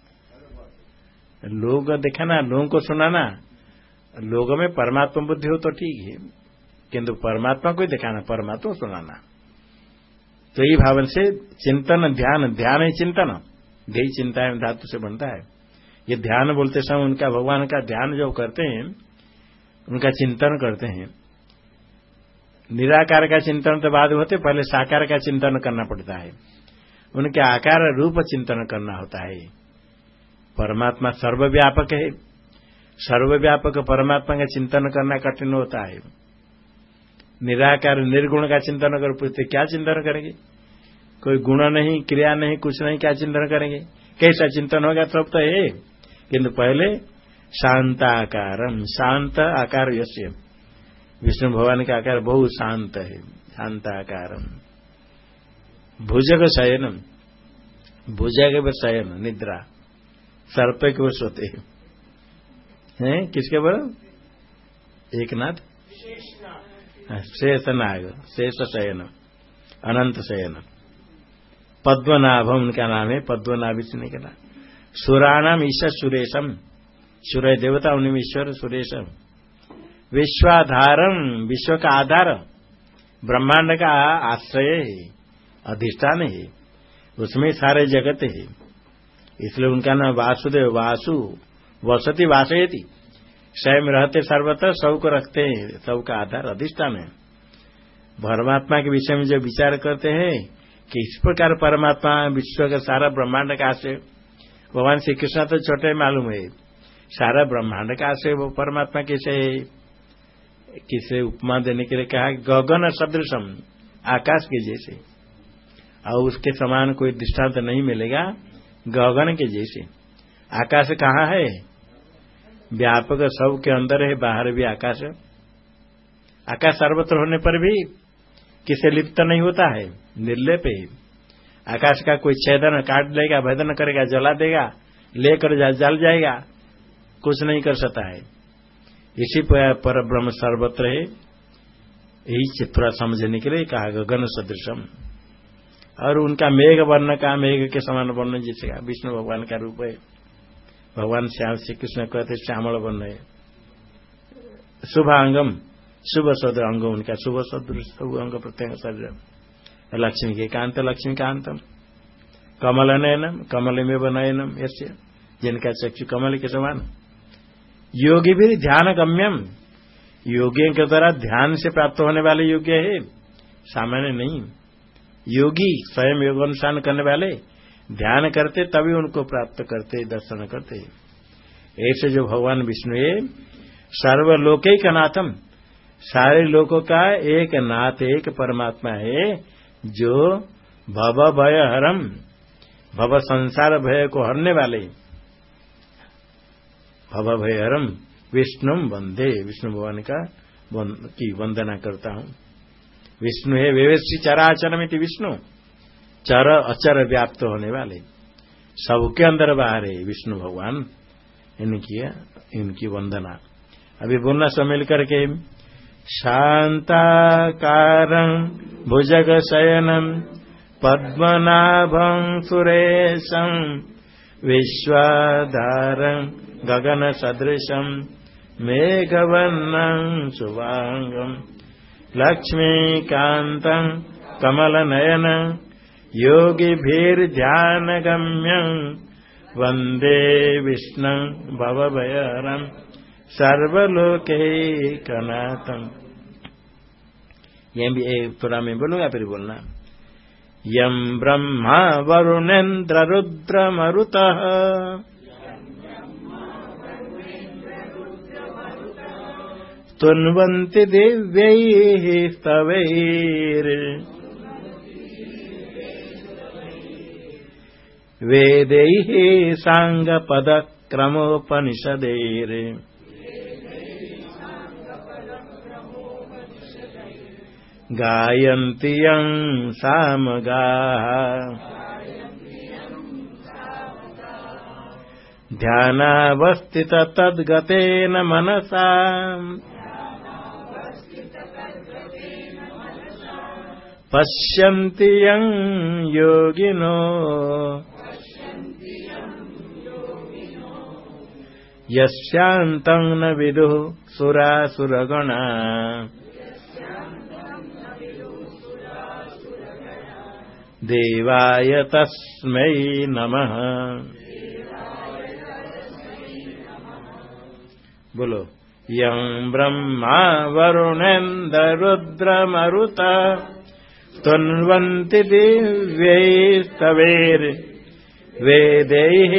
लोगों को दिखाना, लोगों को सुनाना। लोगों में परमात्मा बुद्धि हो तो ठीक है, किंतु परमात्मा को दिखाना, परमात्मा सुनाना। तो ये भावन से चिंतन ध्यान, ध्यान है चिंतन, ध्येय चिंता धातु से बनता है। ये ध्यान बोलते समय उनका भगवान का ध्यान जो करते हैं, उनका चिंतन करते हैं। निराकार का चिंतन तो बाद होते, पहले साकार का चिंतन करना पड़ता है। उनके आकार रूप चिंतन करना होता है। परमात्मा सर्वव्यापक है, सर्वव्यापक परमात्मा का चिंतन करना कठिन होता है। निराकार निर्गुण का चिंतन कर पूछते क्या चिंतन करेंगे? कोई गुण नहीं, क्रिया नहीं, कुछ नहीं, क्या चिंतन करेंगे? कैसा चिंतन होगा? सब तो है, किंतु पहले शांताकारम, शांत आकार यस्य, विष्णु भगवान का आकार बहुत शांत है। शांताकारम भुजग शयनम, भुजग व शयन निद्रा, सर्प के वो सोते हैं। किसके बल? एक नाथ शेषनाग, शेष शयन, अनंत शयन। पद्मनाभम उनका नाम है, पद्मनाभ इसने का नाम। सुराणाम ईश सुरेशम, सूर्य देवता उन्हीं ईश्वर सुरेशम। विश्वाधारम, विश्व का आधार, ब्रह्मांड का आश्रय है, अधिष्ठान है, उसमें सारे जगत है। इसलिए उनका नाम वासुदेव, वासु वसति वासयति, स्वयं रहते सर्वत्र, सबको रखते हैं, सबका आधार अधिष्ठान है। परमात्मा के विषय में जो विचार करते हैं कि इस प्रकार परमात्मा विश्व का सारा ब्रह्मांड का आश्रय, भगवान श्री कृष्ण तो छोटे मालूम है, सारा ब्रह्मांड का आश्रय वो परमात्मा कैसे है? किसे उपमा देने के लिए कहा, गगन सदृशम, आकाश के जैसे, और उसके समान कोई दृष्टांत नहीं मिलेगा। गगन के जैसे आकाश कहाँ है? व्यापक सब के अंदर है, बाहर भी आकाश है। आकाश सर्वत्र होने पर भी किसे लिप्त नहीं होता है, निर्लेप है। आकाश का कोई छेदन काट लेगा, भेदन करेगा, जला देगा, लेकर जल जाएगा, कुछ नहीं कर सकता है। इसी पर ब्रह्म सर्वत्र है, यही थोड़ा समझने के लिए कहा गगन सदृशम। और उनका मेघ वर्ण का, मेघ के समान वर्ण जिसे विष्णु भगवान का रूप है। भगवान श्याम श्री कृष्ण कहते श्यामल वर्ण है। शुभांगम, शुभ सदृश अंग उनका, शुभ सदृश अंग प्रत्यंग शरीर। लक्ष्मी के कांत, लक्ष्मी कांतम। कमल नयनम, कमल में नयनम ऐसे, जिनका चक्षु कमल के समान। योगी भी ध्यान गम्यम, योगियों के द्वारा ध्यान से प्राप्त होने वाले योग्य है, सामान्य नहीं। योगी स्वयं योग अनुष्ठान करने वाले ध्यान करते तभी उनको प्राप्त करते, दर्शन करते। ऐसे जो भगवान विष्णु है सर्वलोकैक नाथम, सारे लोकों का एक नाथ, एक परमात्मा है जो भव भय हरम, भव संसार भय को हरने वाले। भव भय हरम विष्णुम वंदे, विष्णु भगवान की वंदना करता हूं। विष्णु है वेवेशी चराचरमिति विष्णु, चर अचर व्याप्त होने वाले, सबके अंदर बाहर है विष्णु भगवान। इनकी वंदना अभी बोलना सब मिल करके। शांताकारं भुजग शयनम पद्मनाभं सुरेशं विश्वाधारं गगन सदृशं मेघवर्णं शुभांगं लक्ष्मीकान्तं कमलनयनं योगिभिर्ध्यानगम्यं वन्दे विष्णुं भवभयहरं सर्वलोकैकनाथं। ये भी थोड़ा मैं बोलूंगा फिर बोलना। यं ब्रह्मा वरुणेन्द्र रुद्र मरुतः स्तुन्वन्ति दिव्यैः स्तवैर् वेदैः साङ्गपदक्रमोपनिषदैर् गायन्ति यं सामगाः ध्यानावस्थित तद्गतेन मनसा पश्यन्ति यं योगिनो यस्यान्तं न विदुः सुरासुरगणा देवाय तस्मै नमः। बोलो। यं ब्रह्मा वरुणेन्द्र रुद्र मरुतः स्तुन्वन्ति दिव्यैस्तवैर् वेदैः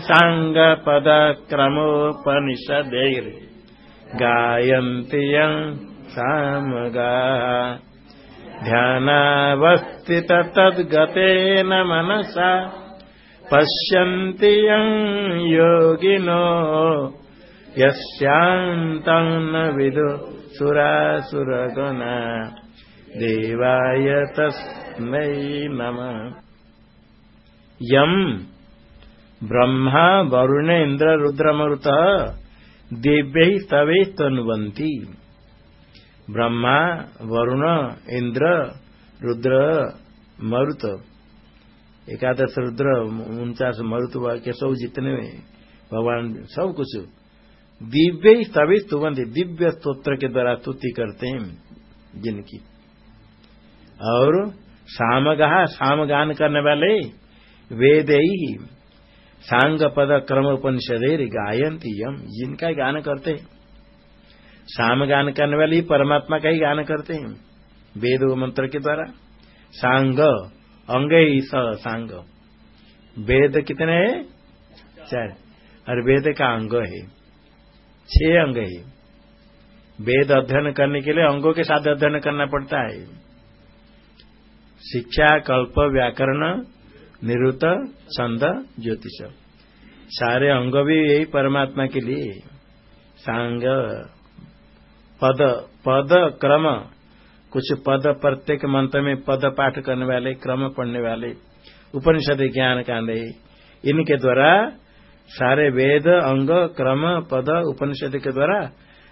साङ्गपदक्रमोपनिषदैर् गायन्ति यं सामगाः ध्यानावस्थित तद्गतेन मनसा पश्यन्ति यं योगिनो यस्यान्तं न विदुः सुरासुरगणा देवाय तस्मै नमः। यं ब्रह्मा वरुण इंद्र रुद्र मरुतः दिव्यैः स्तवैः स्तुन्वन्ति। ब्रह्मा वरुण इंद्र रुद्र मरुत, 11 रुद्र 49 मरुत के सब जितने भगवान सब कुछ दिव्य स्तवैः स्तुवन्ति, दिव्य स्तोत्र के द्वारा स्तुति करते हैं जिनकी। और सामगाः, सामगान करने वाले वेदैः सांग पद क्रम उपनिषदैर् गायन्ति यम, जिनका गान करते हैं। सामगान करने वाले परमात्मा का ही गान करते हैं वेद मंत्र के द्वारा। सांग अंग ही सांग, वेद कितने हैं? 4, और वेद का अंग है 6 अंग है। वेद अध्ययन करने के लिए अंगों के साथ अध्ययन करना पड़ता है। शिक्षा, कल्प, व्याकरण, निरुक्त, छंद, ज्योतिष, सारे अंग भी यही परमात्मा के लिए। सांग पद, पद क्रम, कुछ पद प्रत्येक मंत्र में पद पाठ करने वाले, क्रम पढ़ने वाले, उपनिषद ज्ञान कांड, इनके द्वारा सारे वेद अंग क्रम पद उपनिषद के द्वारा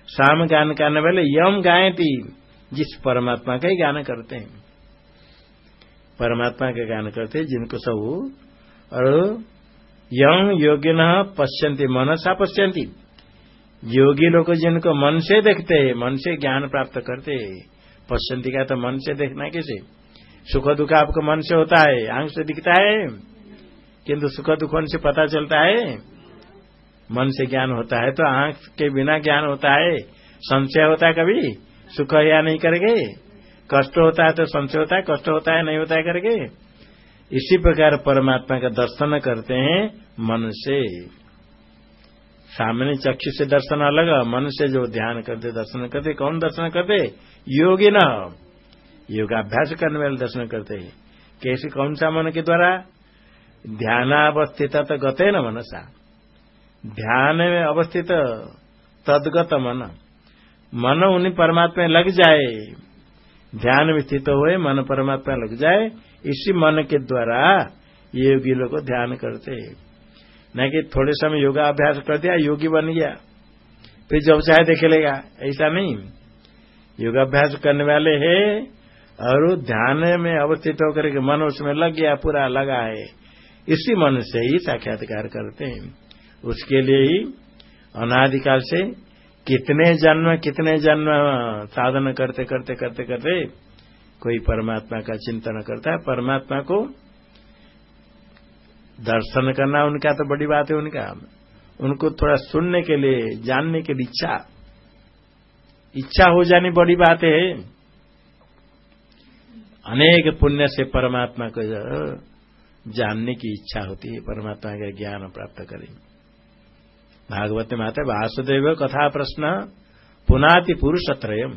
साम गान करने वाले यम गायती, जिस परमात्मा का ही गान करते हैं, परमात्मा का गान करते हैं जिनको सब। और यम योगिन पश्यन्ति मनसा पश्यन्ति, योगी लोग जिनको मन से देखते हैं, मन से ज्ञान प्राप्त करते हैं। पश्यन्ति का तो मन से देखना कैसे, सुख दुख आपको मन से होता है, आंख से दिखता है, किंतु सुख दुख से पता चलता है, मन से ज्ञान होता है। तो आंख के बिना ज्ञान होता है, संशय होता है, कभी सुख या नहीं करेंगे, कष्ट होता है तो संशय होता है, कष्ट होता है नहीं होता है करेंगे। इसी प्रकार परमात्मा का दर्शन करते हैं मन से। सामने चक्षु से दर्शन अलग, मन से जो ध्यान करते दर्शन करते। कौन दर्शन करते? योगी न, योगाभ्यास करने वाले दर्शन करते हैं। कैसे, कौन सा? मन के द्वारा ध्यानावस्थित गते न मनसा, ध्यान में अवस्थित तदगत मन, मन उन्हीं परमात्मा में लग जाए, ध्यान में स्थित हुए मन परमात्मा लग जाए, इसी मन के द्वारा ये योगी लोग ध्यान करते। न कि थोड़े समय योगाभ्यास कर दिया योगी बन गया, फिर जब चाहे देख लेगा, ऐसा नहीं। योगाभ्यास करने वाले है और ध्यान में अवस्थित होकर के मन उसमें लग गया, पूरा लगा है, इसी मन से ही साक्षात्कार करते हैं। उसके लिए ही अनादिकाल से कितने जन्म साधन करते करते करते करते कोई परमात्मा का चिंतन करता है। परमात्मा को दर्शन करना उनका तो बड़ी बात है, उनको थोड़ा सुनने के लिए, जानने के लिए इच्छा हो जानी बड़ी बात है। अनेक पुण्य से परमात्मा को जानने की इच्छा होती है, परमात्मा का ज्ञान प्राप्त करें। भागवत में आता है वासुदेव कथा प्रश्न पुनाति पुरुषत्रयम्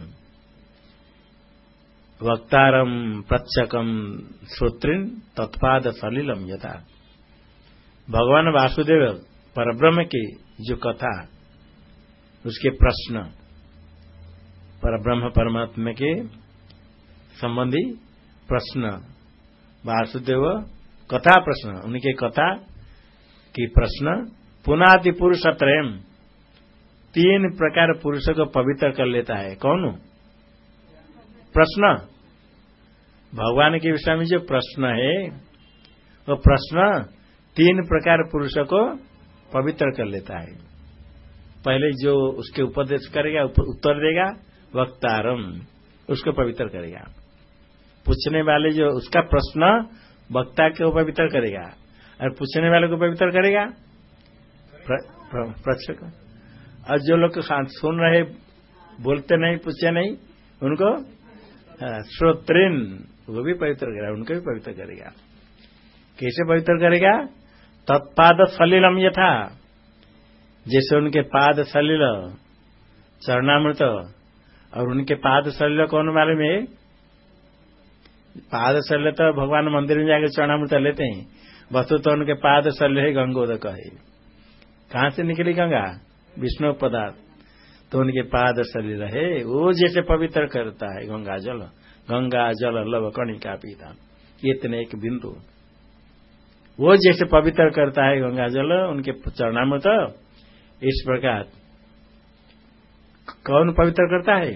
वक्तारम प्रत्यकम श्रोत्रिन तत्पाद सलिलम यथा। भगवान वासुदेव परब्रह्म की जो कथा, उसके प्रश्न, परब्रह्म परमात्मा के संबंधी प्रश्न, वासुदेव कथा प्रश्न, उनके कथा की प्रश्न पुनाति पुरुषत्रयम्, 3 प्रकार पुरुष को पवित्र कर लेता है। कौन? प्रश्न, भगवान के विषय में जो प्रश्न है, वो प्रश्न 3 प्रकार पुरुष को पवित्र कर लेता है। पहले जो उसके उपदेश करेगा, उत्तर देगा, वक्तारम, उसको पवित्र करेगा। पूछने वाले जो उसका प्रश्न वक्ता को पवित्र करेगा, और पूछने वाले को पवित्र करेगा प्रश्न। और जो लोग सुन रहे, बोलते नहीं, पूछे नहीं, उनको श्रोत्रिन, वो भी पवित्र करेगा, उनको भी पवित्र करेगा। कैसे पवित्र करेगा? तत्पाद सलिलम यथा, जैसे उनके पाद सलिल चरणामृत, और उनके पाद सलिल कौन मालूम है? पाद सलिल तो भगवान मंदिर में जाकर चरणामृत लेते हैं, वस्तु तो उनके पाद सलिल है गंगोदक है। कहां से निकली गंगा? विष्णु पदार्थ, तो उनके पाद सलिल है, वो जैसे पवित्र करता है गंगा जल लव कणिका पीता, इतने एक बिंदु, वो जैसे पवित्र करता है गंगा जल उनके चरणामृत, इस प्रकार कौन पवित्र करता है?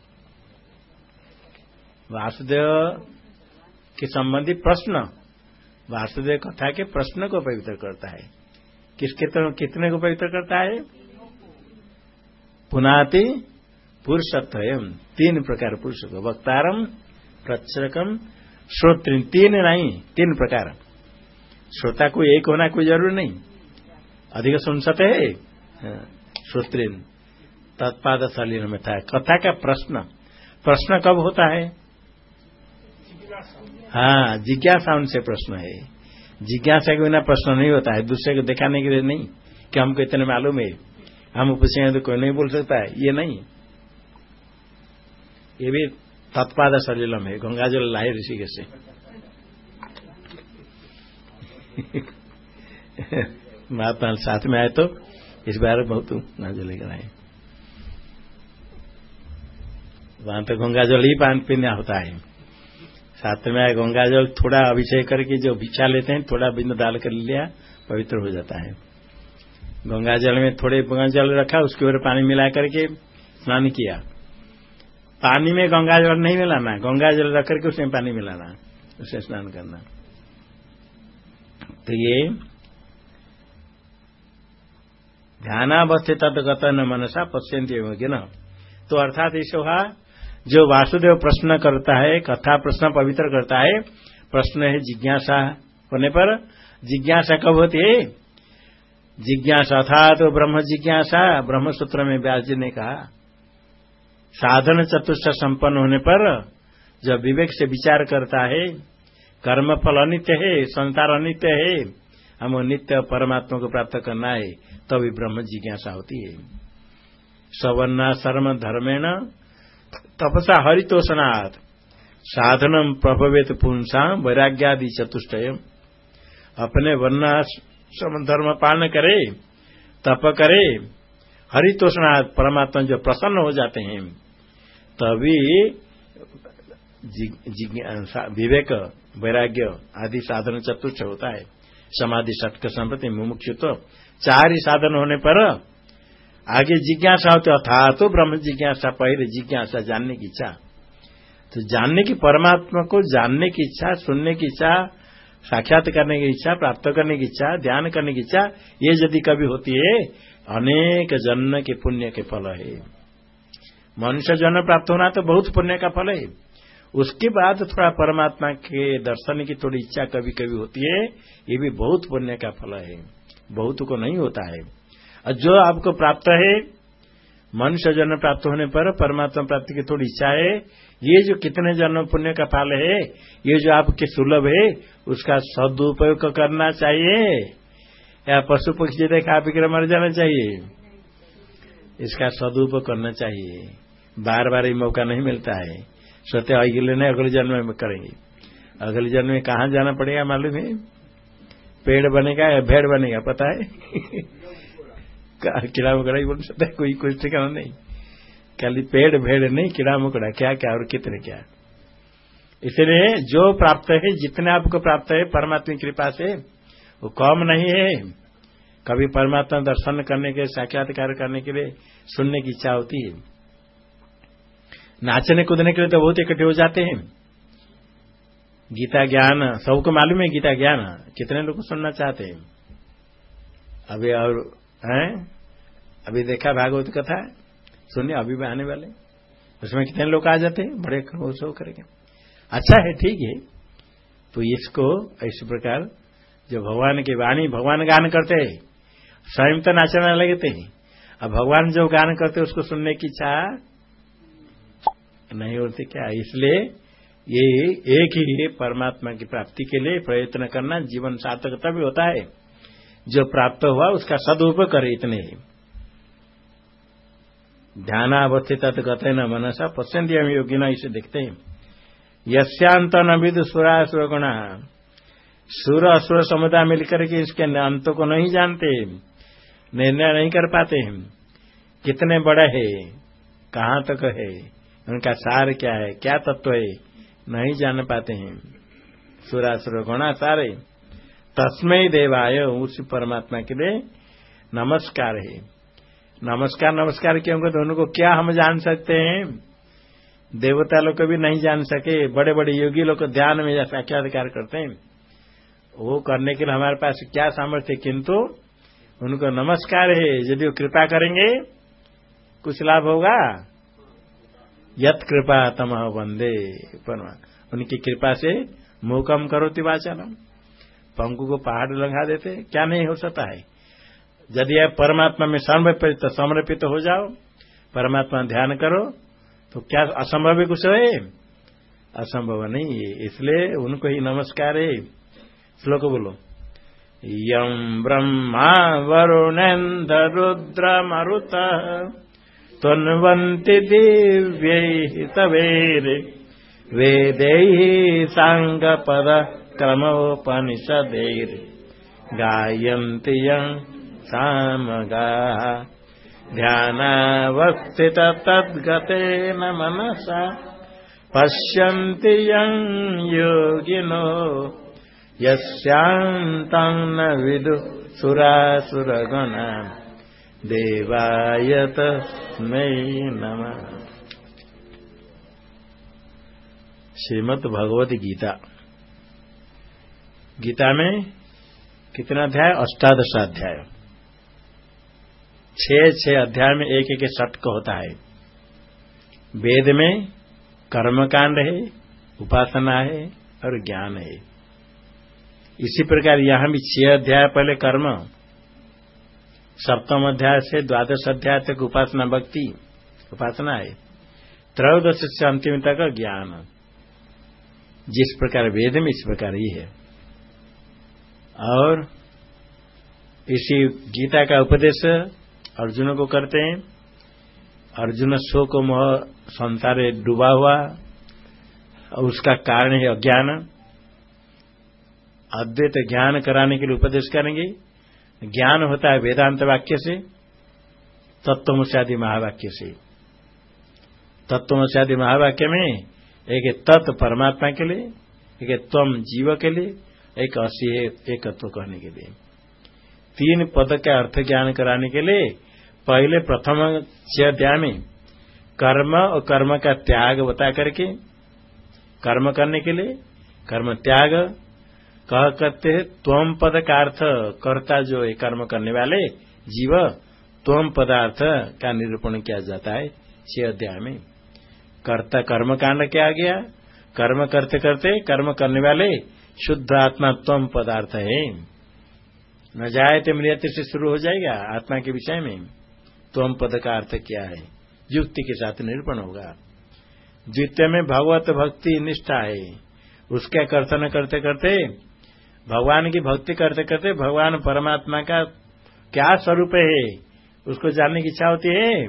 वासुदेव के संबंधी प्रश्न, वासुदेव कथा के प्रश्न को पवित्र करता है। कितने को पवित्र करता है? पुनाति पुरुषत्रयम्, 3 प्रकार पुरुष को, वक्तारम प्रत्यकम श्रोत्रिन, 3 नहीं, 3 प्रकार। श्रोता को एक होना कोई जरूरी नहीं, अधिक सुन सकते है। श्रोत्रिन तत्पाद सलिल में था। कथा का प्रश्न कब होता है? हाँ, जिज्ञासा उनसे प्रश्न है। जिज्ञासा के बिना प्रश्न नहीं होता है, दूसरे को दिखाने के लिए नहीं कि हमको इतने मालूम है, हम पूछेंगे तो कोई नहीं बोल सकता है, ये नहीं। ये भी तत्पाद सलिलम है, गंगाजल लाए ऋषिकेश से। महात्मा साथ में आए तो इस बार बहुत गंगाजल लेकर आए। वहां तो गंगाजल ही पान पीना होता है। साथ में गंगाजल थोड़ा अभिषेक करके जो भिक्षा लेते हैं, थोड़ा बिंदु डाल कर लिया, पवित्र हो जाता है। गंगाजल में थोड़े गंगाजल रखा, उसके ऊपर पानी मिला करके स्नान किया, पानी में गंगा जल नहीं मिलाना, गंगा जल रख करके उसमें पानी मिलाना, उसे स्नान करना। तो ये ध्यानावस्थित गतन मनसा पश्यन्ति योगिन। तो अर्थात ऐसे हुआ, जो वासुदेव प्रश्न करता है, कथा प्रश्न पवित्र करता है, प्रश्न है जिज्ञासा होने पर। जिज्ञासा कब होती है? जिज्ञासा था तो ब्रह्म जिज्ञासा, ब्रह्म सूत्र में व्यास जी ने कहा, साधन चतुष्ट संपन्न होने पर जब विवेक से विचार करता है, कर्म फल अनित्य है, संसार अनित्य है, हमें नित्य परमात्मा को प्राप्त करना है, तभी ब्रह्म जिज्ञासा होती है। सवर्णा शर्म धर्मेण तपसा हरितोषणात् साधनम प्रभवेत पुंसा वैराग्यादि चतुष्टय। अपने वर्णाश्रम धर्म पालन करे, तप करे, हरितोषणात् परमात्मा जो प्रसन्न हो जाते हैं, तभी विवेक वैराग्य आदि साधन चतुष्ट होता है। समाधि षटक संपत्ति मुमुक्षुत्व चार ही साधन होने पर आगे जिज्ञासा होती, अथा तो ब्रह्म जिज्ञासा, पहले जिज्ञासा जानने की इच्छा। तो जानने की, परमात्मा को जानने की इच्छा, सुनने की इच्छा, साक्षात करने की इच्छा, प्राप्त करने की इच्छा, ध्यान करने की इच्छा, ये यदि कभी होती है, अनेक जन्म के पुण्य के फल है। मनुष्य जन्म प्राप्त होना तो बहुत पुण्य का फल है। उसके बाद थोड़ा परमात्मा के दर्शन की थोड़ी इच्छा कभी कभी होती है, ये भी बहुत पुण्य का फल है, बहुत को नहीं होता है। और जो आपको प्राप्त है, मनुष्य जन्म प्राप्त होने पर परमात्मा प्राप्ति की थोड़ी इच्छा है, ये जो कितने जन्म पुण्य का फल है, ये जो आपके सुलभ है, उसका सदुपयोग करना चाहिए, या पशु पक्षी देखा पीकर मर जाना चाहिए? इसका सदुपयोग करना चाहिए। बार बार ये मौका नहीं मिलता है। सोते अगले नहीं, अगले जन्म में करेंगे। अगले जन्म में कहाँ जाना पड़ेगा मालूम है? पेड़ बनेगा या भेड़ बनेगा पता है? कीड़ा मकोड़ा ही बोल सकता है, कोई कुछ ठिकाना नहीं। खाली पेड़ भेड़ नहीं, कीड़ा मकोड़ा क्या क्या और कितने क्या। इसलिए जो प्राप्त है, जितने आपको प्राप्त है परमात्मा की कृपा से, वो कम नहीं है। कभी परमात्मा दर्शन करने के, साक्षात्कार करने के लिए सुनने की इच्छा होती है। नाचने कूदने के लिए तो बहुत इकट्ठे हो जाते हैं। गीता ज्ञान सबको मालूम है, गीता ज्ञान कितने लोग सुनना चाहते हैं। अभी और हैं, अभी देखा भागवत कथा, सुनिए अभी भी आने वाले, उसमें कितने लोग आ जाते हैं, बड़े खुश हो करके। अच्छा है, ठीक है। तो इसको इस प्रकार जो भगवान की वाणी, भगवान गान करते हैं, स्वयं तो नाचने लगते हैं, अब भगवान जो गान करते उसको सुनने की इच्छा नहीं होती क्या? इसलिए ये एक ही है, परमात्मा की प्राप्ति के लिए प्रयत्न करना जीवन सार्थक तभी होता है। जो प्राप्त हुआ उसका सदुपयोग करे, इतने ही। ध्यानावस्थित गते न मनसा पश्यन्ति योगिना, इसे देखते हैं। यस्यांत न विदु सुरासुर गुणा, सुर असुर समुदाय मिलकर के इसके अंत को नहीं जानते, निर्णय नहीं कर पाते हैं। कितने बड़े है, कहाँ तक है, उनका सार क्या है, क्या तत्व है, नहीं जान पाते हैं। सुरासुर गुणा सारे। तस्मै देवाय, उस परमात्मा के लिए नमस्कार है। नमस्कार नमस्कार क्यों कहते? उनको क्या हम जान सकते हैं? देवता लोग भी नहीं जान सके, बड़े बड़े योगी लोग ध्यान में साक्षात्कार करते हैं, वो करने के लिए हमारे पास क्या सामर्थ्य, किंतु उनको नमस्कार है। यदि वो कृपा करेंगे कुछ लाभ होगा। यत कृपा तमः वंदे परमा, उनकी कृपा से मूकम करोति वाचालम, पंखु को पहाड़ लगा देते, क्या नहीं हो सकता है। यदि आप परमात्मा में समर्पित हो जाओ, परमात्मा ध्यान करो, तो क्या असंभव कुछ है? असंभव नहीं है। इसलिए उनको ही नमस्कार है। श्लोक बोलो। यम ब्रह्मा वरुणेन्द्र रुद्र मरुतः तन्वन्ति दिव्यैः तवैर् वेदैः साङ्गपद क्रमोपनिषदैर् गायन्ति यं सामगाः ध्यानावस्थित तद्गतेन मनसा पश्यन्ति यं योगिनो यस्यान्तं न विदुः सुरासुरगणा देवाय तस्मै नमः। श्रीमद् भगवत गीता। गीता में कितना अध्याय? 18 अध्याय। 6 अध्याय में एक एक षटक होता है। वेद में कर्मकांड है, उपासना है और ज्ञान है। इसी प्रकार यहां भी 6 अध्याय पहले कर्म, 7वें अध्याय से 12 अध्याय तक उपासना भक्ति उपासना है, 13 से अंतिम तक ज्ञान। जिस प्रकार वेद में इस प्रकार ही है। और इसी गीता का उपदेश अर्जुन को करते हैं। अर्जुन शोक मोह संसार डूबा हुआ और उसका कारण है अज्ञान। अद्वैत ज्ञान कराने के लिए उपदेश करेंगे। ज्ञान होता है वेदांत वाक्य से, तत्वमसि आदि महावाक्य से। तत्वमसि आदि महावाक्य में एक तत् परमात्मा के लिए, एक त्वम जीव के लिए, एक असि है एकत्व कहने के लिए। 3 पद का अर्थ ज्ञान कराने के लिए पहले प्रथम 6 अध्याय में कर्म और कर्म का त्याग बता करके, कर्म करने के लिए कर्म त्याग कह करते हैं। त्वम पद का अर्थ कर्ता जो है कर्म करने वाले जीव, त्वम पदार्थ का निरूपण किया जाता है 6 अध्याय में। कर्ता कर्म कांड क्या गया? कर्म करते करते कर्म करने वाले शुद्ध आत्मा त्वम पदार्थ है। न जायते म्रियते से शुरू हो जाएगा आत्मा के विषय में। त्वम पद का अर्थ क्या है? युक्ति के साथ निरूपण होगा। द्वितीय में भगवत भक्ति निष्ठा है। उसका कर्तन करते करते, भगवान की भक्ति करते करते भगवान परमात्मा का क्या स्वरूप है उसको जानने की इच्छा होती है।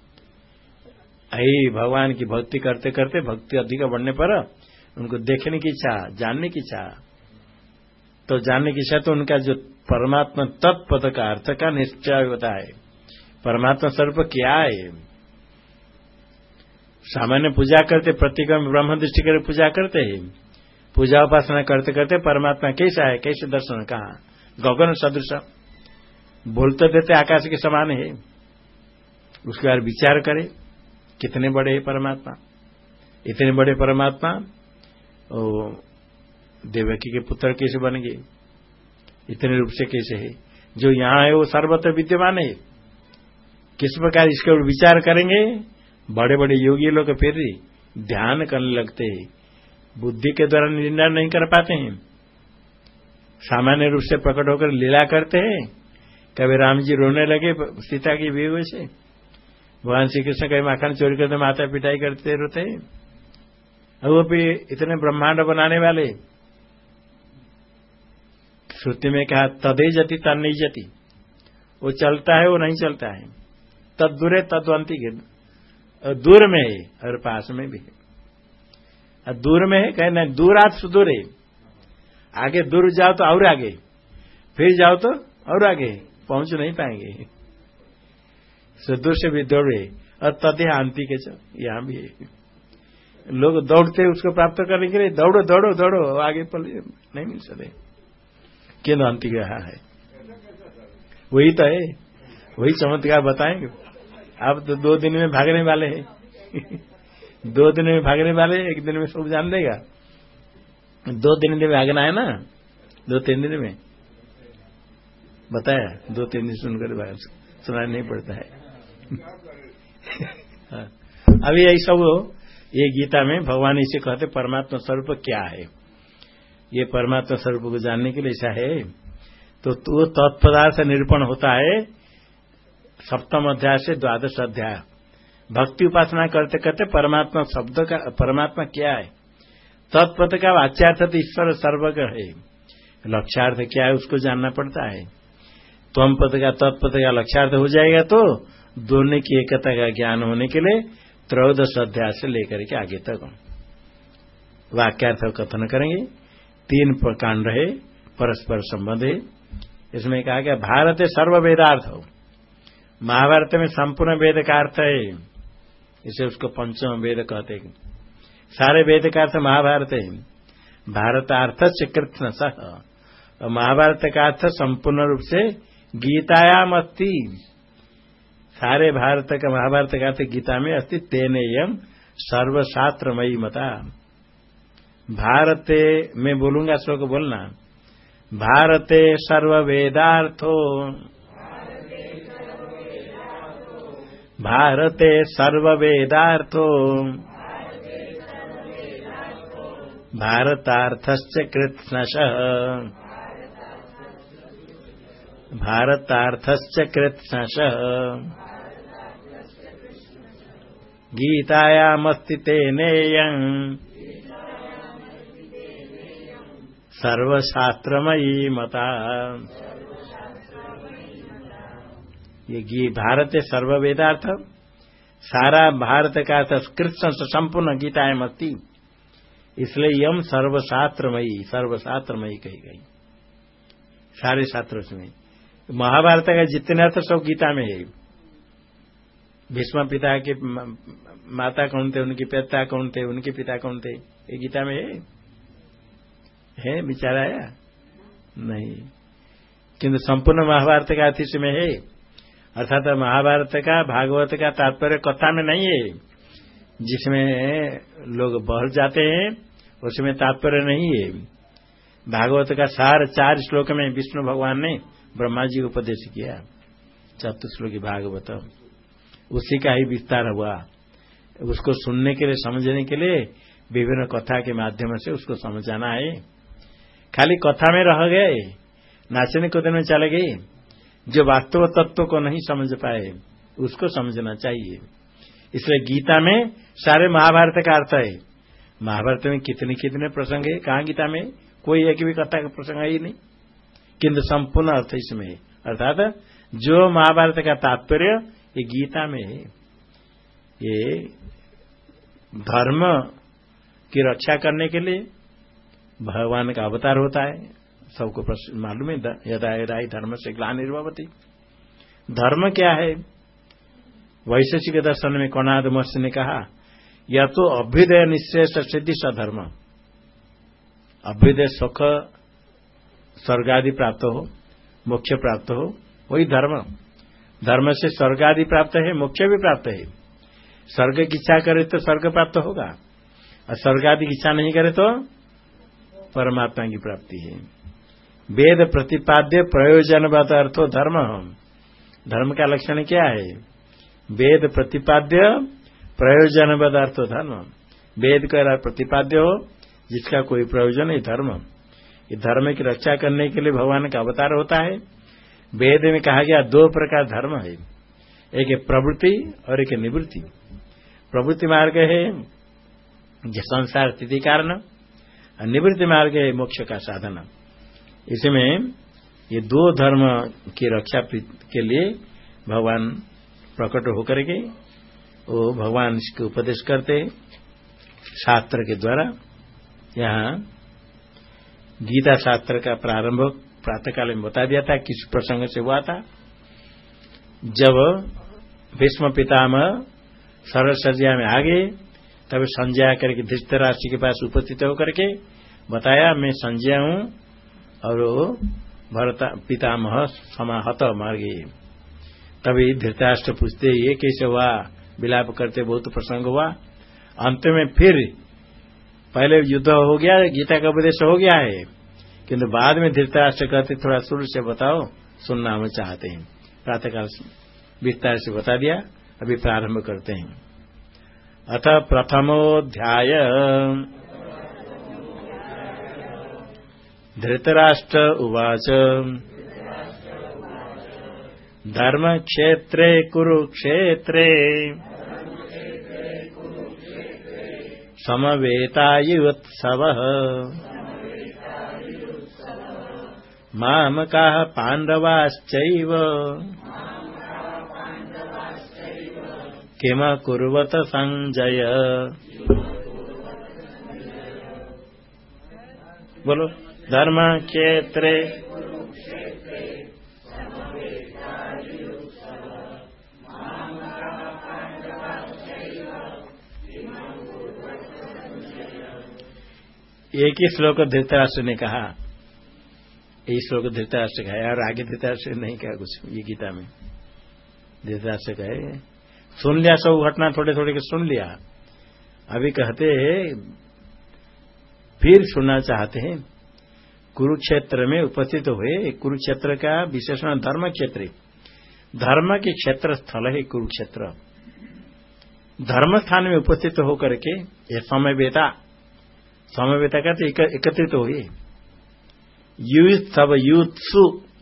यही भगवान की भक्ति करते करते भक्ति अधिक बढ़ने पर उनको देखने की इच्छा, जानने की इच्छा। तो जानने की इच्छा तो उनका जो परमात्मा तत्पद का अर्थ का निश्चय होता है। परमात्मा स्वरूप क्या है? सामान्य पूजा करते, प्रतिक्रम ब्रह्म दृष्टि कर पूजा करते हैं। पूजा उपासना करते करते परमात्मा कैसा है, कैसे दर्शन, कहा गगन सदृश, बोलते देते आकाश के समान है। उसके बाद विचार करे कितने बड़े है परमात्मा। इतने बड़े परमात्मा देवकी के पुत्र कैसे बन गए, इतने रूप से कैसे है? जो यहां है वो सर्वत्र विद्यमान है। किस प्रकार इसके ऊपर विचार करेंगे? बड़े बड़े योगी लोग फिर ध्यान करने लगते हैं, बुद्धि के द्वारा निर्णय नहीं कर पाते हैं। सामान्य रूप से प्रकट होकर लीला करते हैं। कभी राम जी रोने लगे सीता की वियोग से, भगवान श्री कृष्ण कभी माखन चोरी करते माता पिटाई करते रोते हैं। और वो भी इतने ब्रह्मांड बनाने वाले। श्रुति में कहा तदे जति तद नहीं जति, वो चलता है वो नहीं चलता है। तद दूर है तद्वंती के, दूर में है और पास में भी है। दूर में है कहना, दूर आज सुदूर है। आगे दूर जाओ तो और आगे, फिर जाओ तो और आगे, पहुंच नहीं पाएंगे। सुदूर से भी दौड़े और तदे आंती के यहां भी है। लोग दौड़ते उसको प्राप्त करने के लिए, दौड़ो दौड़ो दौड़ो, आगे पल नहीं मिल सकते। क्यों आंती रहा है? वही तो है, वही चमत्कार बताएंगे। आप तो 2 दिन में भागने वाले हैं। 2 दिन में भागने वाले, 1 दिन में सब जान लेगा। 2 दिन में भागना है ना, 2-3 दिन में बताया। 2-3 दिन सुनकर सुनाई नहीं पड़ता है। अभी यही सब ये गीता में भगवान इसे कहते परमात्मा स्वरूप क्या है। ये परमात्मा स्वरूप को जानने के लिए ऐसा है। तो वो तत्पदार्थ निरूपण होता है 7वें अध्याय से 12 अध्याय। भक्ति उपासना करते करते परमात्मा शब्द का, परमात्मा क्या है, तत्पद का वाच्यार्थ तो ईश्वर सर्वज्ञ है। लक्ष्यार्थ क्या है उसको जानना पड़ता है। त्वम पद का तत्पद का लक्ष्यार्थ हो जाएगा तो दोनों की एकता का ज्ञान होने के लिए 13 अध्याय से लेकर के आगे तक वाक्यार्थ कथन करेंगे। 3 कांड है, परस्पर संबंध है। इसमें कहा गया भारत सर्व वेदार्थ हो। महाभारत में संपूर्ण वेद का अर्थ है, इसे उसको पंचम वेद कहते हैं। सारे वेद का अर्थ महाभारत है। भारत अर्थ से कृष्ण सह, और महाभारत का अर्थ संपूर्ण रूप से गीतायाम अस्ति। सारे भारत का महाभारत का अर्थ गीता में अस्ति तेनेयम सर्वशास्त्रमयी मता। भारते मैं बोलूंगा श्लोक बोलना। भारते सर्ववेदार्थो भारते सर्ववेदार्थो भारतार्थस्य कृत्स्नशः भारतार्थस्य कृत्स्नशः गीतायामस्ति तेनेयम् सर्वशास्त्रमयी मता। ये भारत सर्ववेदार्थ सारा भारत का कृष्ण संपूर्ण गीतायामस्ति, इसलिए यम सर्वशास्त्रमयी कही गई। सारे शास्त्रों में महाभारत का जितने अर्थ सब गीता में है। भीष्म पिता के माता कौन थे, उनके पिता कौन थे, उनके पिता कौन थे, ये गीता में है विचार आया नहीं। किंतु संपूर्ण महाभारत का अर्थ इसमें है। अर्थात महाभारत का भागवत का तात्पर्य कथा में नहीं है, जिसमें लोग बहल जाते हैं उसमें तात्पर्य नहीं है। भागवत का सार 4 श्लोक में विष्णु भगवान ने ब्रह्मा जी को उपदेश किया, चतुश्लोकी भागवत, उसी का ही विस्तार हुआ। उसको सुनने के लिए, समझने के लिए विभिन्न कथा के माध्यम से उसको समझाना है। खाली कथा में रह गए, नाचने कूदने में चले गए, जो वास्तव तत्व को नहीं समझ पाए उसको समझना चाहिए। इसलिए गीता में सारे महाभारत का अर्थ है। महाभारत में कितने कितने प्रसंग है, कहाँ गीता में कोई एक भी कथा का प्रसंग है ही नहीं, किंतु संपूर्ण अर्थ इसमें है। अर्थात जो महाभारत का तात्पर्य ये गीता में है। ये धर्म की रक्षा करने के लिए भगवान का अवतार होता है, सबको मालूम है। यदा यदा धर्म से ग्लानिर्भवति। धर्म क्या है? वैशेषिक दर्शन में कणाद महर्षि ने कहा, या तो अभ्युदय निश्चय सिद्धि सधर्म। अभ्युदय सुख स्वर्ग आदि प्राप्त हो, मोक्ष प्राप्त हो, वही धर्म। धर्म से स्वर्ग आदि प्राप्त है, मोक्ष भी प्राप्त है। स्वर्ग की इच्छा करे तो स्वर्ग प्राप्त होगा, और स्वर्ग आदि की इच्छा नहीं करे तो परमात्मा की प्राप्ति है। वेद प्रतिपाद्य प्रयोजनवाद अर्थो धर्म। धर्म का लक्षण क्या है? वेद प्रतिपाद्य प्रयोजनवाद अर्थो धर्म। वेद का प्रतिपाद्य हो, जिसका कोई प्रयोजन है, धर्म। ये धर्म की रक्षा करने के लिए भगवान का अवतार होता है। वेद में कहा गया 2 प्रकार धर्म है, एक है प्रवृत्ति और एक है निवृत्ति। प्रवृत्ति मार्ग है संसार स्थिति कारण, और निवृत्ति मार्ग है मोक्ष का साधन। इसमें ये 2 धर्म की रक्षा के लिए भगवान प्रकट होकर के वो भगवान इसके उपदेश करते शास्त्र के द्वारा। यहाँ गीता शास्त्र का प्रारंभ प्रातःकाल में बता दिया था, किस प्रसंग से हुआ था। जब भीष्म पितामह सरसज्जा में आ गए, तब संजय करके धृतराष्ट्र के पास उपस्थित होकर के बताया, मैं संजय हूं और भरत पितामह समाहत मार गए। तभी धृतराष्ट्र पूछते, ये कैसे हुआ? विलाप करते बहुत प्रसंग हुआ। अंत में फिर पहले युद्ध हो गया, गीता का उपदेश हो गया है, किंतु बाद में धृतराष्ट्र कहते थोड़ा शुरू से बताओ, सुनना हम चाहते हैं। प्रातःकाल विस्तार से बता दिया, अभी प्रारंभ करते हैं। अथ प्रथमोऽध्याय। धृतराष्ट्र उवाच, धर्मक्षेत्रे कुरुक्षेत्रे समवेतायुत्सवः मामकाः पाण्डवाश्चैव किमकुर्वत संजय। बोलो, धर्मक्षेत्रे एक ही श्लोक धृतराष्ट्र ने कहा, यही श्लोक धृतराष्ट्र कहा, और आगे धृतराष्ट्र नहीं कहा कुछ। ये गीता में धृतराष्ट्र कहे सुन लिया सब घटना, थोड़े थोड़े के सुन लिया, अभी कहते फिर सुनना चाहते हैं। कुरुक्षेत्र में उपस्थित हुए, कुरुक्षेत्र का विशेषण धर्म क्षेत्र, धर्म के क्षेत्र स्थल है कुरुक्षेत्र। धर्म स्थान में उपस्थित होकर के ये समवेता, समवेता कहते एकत्रित हुए। यूथ सब यूथसु,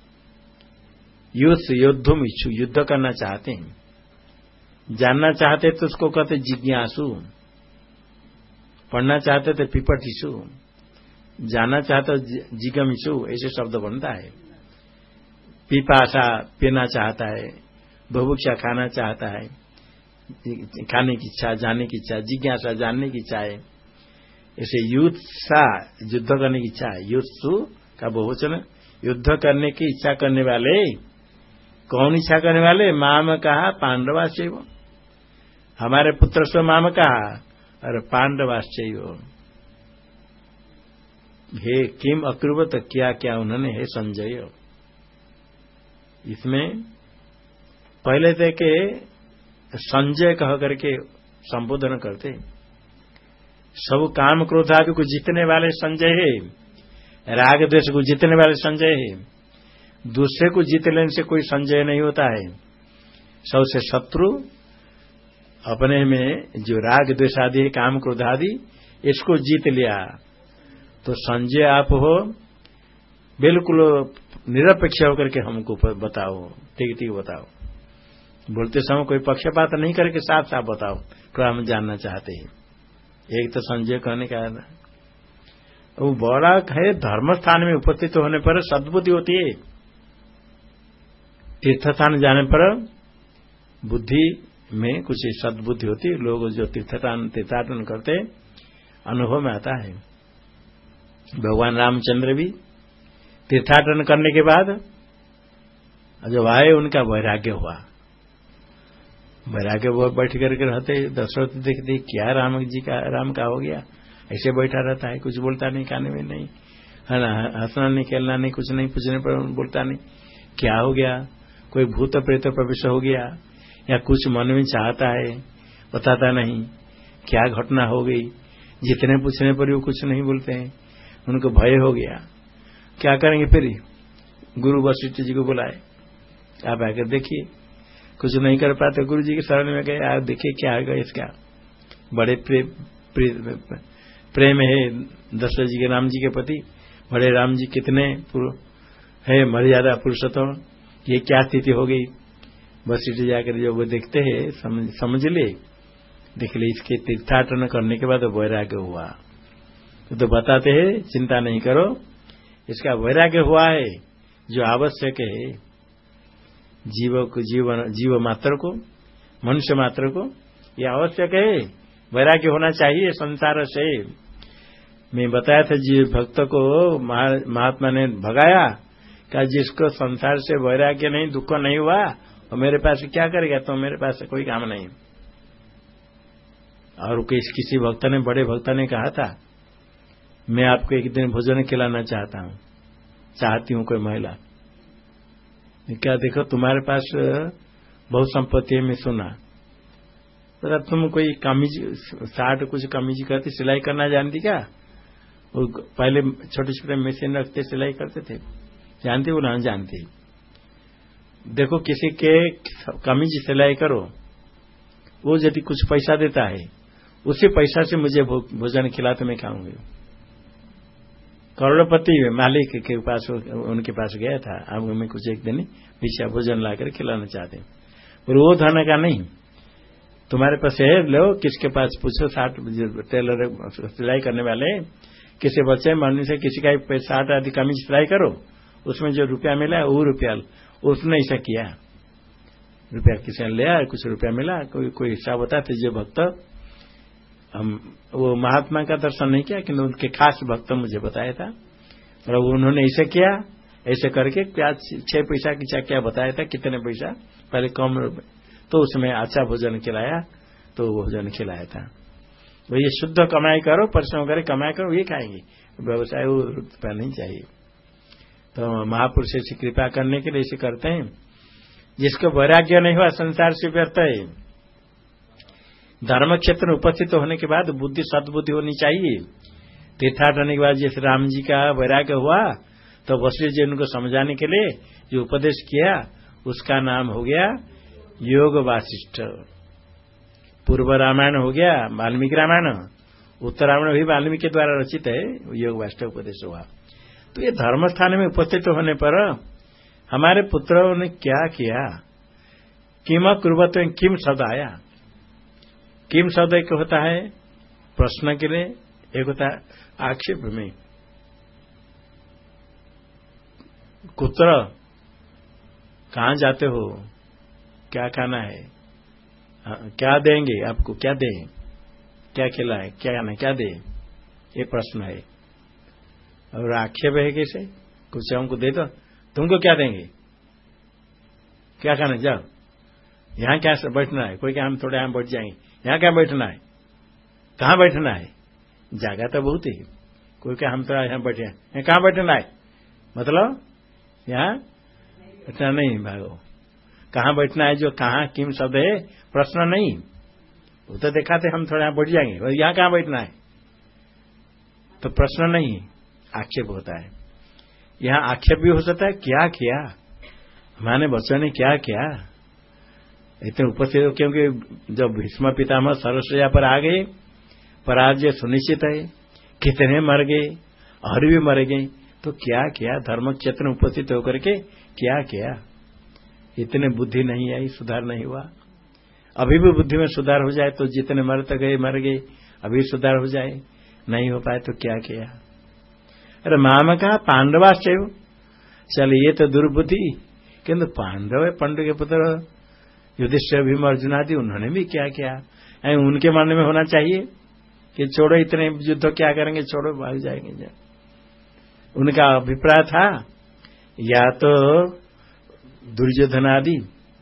यूथ योद्धुम इच्छु, युद्ध करना चाहते हैं, जानना चाहते तो उसको कहते जिज्ञासु, पढ़ना चाहते थे पिपठिसु, जानना चाहते जिगमिसु, ऐसे शब्द बनता है। पिपासा पीना चाहता है, बुभुक्षा खाना चाहता है, खाने की इच्छा, जानने की इच्छा, जिज्ञासा जानने की इच्छा है। ऐसे युत्सा युद्ध करने की इच्छा है, युत्सु का बहुवचन, युद्ध करने की इच्छा करने वाले। कौन इच्छा करने वाले? माम कहा पांडवाश्चैव, हमारे पुत्र से माम कहा और पांडवाश्चैव। हे किम अकुर्वत, क्या क्या उन्होंने, हे संजय। इसमें पहले थे कि संजय कह करके संबोधन करते, सब काम क्रोध आदि को जीतने वाले संजय है, राग द्वेष को जीतने वाले संजय है। दूसरे को जीत लेने से कोई संजय नहीं होता है। सबसे शत्रु अपने में जो राग द्वेष आदि है, काम क्रोध आदि, इसको जीत लिया तो संजय आप हो। बिल्कुल निरपेक्ष होकर के हमको बताओ, ठीक ठीक बताओ, बोलते समय कोई पक्षपात नहीं करके साफ साफ बताओ, तो हम जानना चाहते हैं। एक तो संजय कहने का है, वो बड़ा है धर्म स्थान में उपस्थित होने पर सद्बुद्धि होती है। तीर्थ स्थान जाने पर बुद्धि में कुछ सद्बुद्धि होती है। लोग जो तीर्थाटन करते अनुभव में आता है। भगवान रामचंद्र भी तीर्थाटन करने के बाद जब आए उनका वैराग्य हुआ, वैराग्य वो बैठ करके रहते, दशरथ देखते क्या राम का हो गया, ऐसे बैठा रहता है, कुछ बोलता नहीं, खाने में नहीं, है ना, हंसना नहीं, खेलना नहीं, कुछ नहीं, पूछने पर बोलता नहीं, क्या हो गया, कोई भूत प्रेत प्रवेश हो गया या कुछ मन में चाहता है बताता नहीं, क्या घटना हो गई, जितने पूछने पर वो कुछ नहीं बोलते हैं, उनको भय हो गया। क्या करेंगे फिर? गुरु वशिष्ठ जी को बुलाए, आप आकर देखिए, कुछ नहीं कर पाते, गुरु जी के शरण में गए, आप देखिए क्या होगा इसका। बड़े प्रेम है दशरथ जी के राम जी के प्रति, बड़े राम जी कितने है मर्यादा पुरुषोत्तम, ये क्या स्थिति हो गई। वशिष्ठ जाकर जो वो देखते हैं, समझ ले, देख ले, इसके तीर्थाटन करने के बाद वैराग्य हुआ तो बताते हैं, चिंता नहीं करो, इसका वैराग्य हुआ है जो आवश्यक है जीव मात्र को, मनुष्य मात्र को, यह आवश्यक है, वैराग्य होना चाहिए संसार से। मैं बताया था जीव भक्त को महात्मा ने भगाया, क्या जिसको संसार से वैराग्य नहीं, दुख नहीं हुआ, और मेरे पास क्या करेगा, तो मेरे पास कोई काम नहीं। और किसी भक्त ने, बड़े भक्त ने कहा था, मैं आपको एक दिन भोजन खिलाना चाहती हूं कोई महिला। क्या देखो तुम्हारे पास बहुत संपत्ति है, मैं सुना, तो तुम कोई कमीज साठ कुछ कमीज करती, सिलाई करना जानती क्या? वो पहले छोटे छोटे मशीन रखते सिलाई करते थे, जानती? वो ना जानती। देखो किसी के कमीज सिलाई करो, वो यदि कुछ पैसा देता है, उसी पैसा से मुझे भोजन खिला तो मैं खाऊंगी। करोड़पति मालिक के पास, उनके पास गया था, अब मैं कुछ एक दिन पीछा भोजन लाकर खिलाना चाहते, और वो धन का नहीं, तुम्हारे पास है, लो, किसके पास पूछो, 60 टेलर सिलाई करने वाले, किसी बच्चे मरने से किसी का 60 आदि कमीज सिलाई करो, उसमें जो रुपया मिला वो रुपया, उसने ऐसा किया, रुपया किसी ने लिया, कुछ रुपया मिला, कोई हिसाब बताते जो भक्त, हम वो महात्मा का दर्शन नहीं किया, किंतु उनके खास भक्त मुझे बताया था, और उन्होंने ऐसे किया, ऐसे करके 6 पैसा की क्या बताया था, कितने पैसा, पहले कम, तो उसमें अच्छा भोजन खिलाया, तो भोजन खिलाया था। वो ये शुद्ध कमाई करो, परिश्रम करे, कमाई करो, ये खाएंगे, व्यवसाय वो रुपया नहीं चाहिए। तो महापुरुष ऐसी कृपा करने के लिए ऐसे करते हैं। जिसको वैराग्य नहीं हुआ संसार से व्यर्थ है। धर्म क्षेत्र में उपस्थित होने के बाद बुद्धि सद्बुद्धि होनी चाहिए। तीर्थाटन के बाद जैसे राम जी का वैराग्य हुआ तो वशिष्ठ जी उनको समझाने के लिए जो उपदेश किया उसका नाम हो गया योग वासिष्ठ। पूर्व रामायण हो गया वाल्मीकि रामायण, उत्तर रामायण भी वाल्मीकि के द्वारा रचित है, योग वासिष्ठ उपदेश हुआ। तो ये धर्म स्थान में उपस्थित होने पर हमारे पुत्रों ने क्या किया, किम कुर्वत किम शब्द आया। किम शब्द एक होता है प्रश्न के लिए, एक होता है आक्षेप में। कुत्र कहां जाते हो, क्या खाना है, क्या देंगे आपको, क्या दें, क्या खिलाए, क्या खाना क्या दे, ये प्रश्न है। और आक्षेप है कैसे, कुछ हमको दे दो, तुमको क्या देंगे, क्या खाना, जाओ यहां क्या बैठना है, कोई क्या हम थोड़े यहां बैठ जाएंगे, यहां क्या बैठना है, कहां बैठना है, जगह तो बहुत है, कोई क्या हम थोड़ा यहां बैठे, कहां बैठना है, मतलब यहां बैठना नहीं, भागो कहां बैठना है, जो कहां किम शब्द है प्रश्न नहीं, वो तो दिखाते हम थोड़ा यहां बैठ जाएंगे, और यहां कहां बैठना है तो प्रश्न नहीं, आक्षेप होता है। यहां आक्षेप भी हो सकता है क्या किया हमारे बच्चों ने, क्या किया इतने उपस्थित हो, क्योंकि जब भीष्म पितामह सरसैया पर आ गए पराजय सुनिश्चित है, कितने मर गए और भी मर गए, तो क्या किया धर्म क्षेत्र में उपस्थित होकर के क्या किया, इतने बुद्धि नहीं आई, सुधार नहीं हुआ। अभी भी बुद्धि में सुधार हो जाए तो जितने मर तक गए मर गए, अभी सुधार हो जाए, नहीं हो पाए तो क्या किया। अरे माम कहा पांडवाश्चैव, चल ये तो दुर्बुद्धि, किंतु पांडव पांडु के पुत्र युधिष्ठिर भीम अर्जुन आदि उन्होंने भी क्या किया, उनके मन में होना चाहिए कि छोड़ो इतने युद्ध क्या करेंगे, छोड़ो भाग जाएंगे। उनका अभिप्राय था या तो दुर्योधन आदि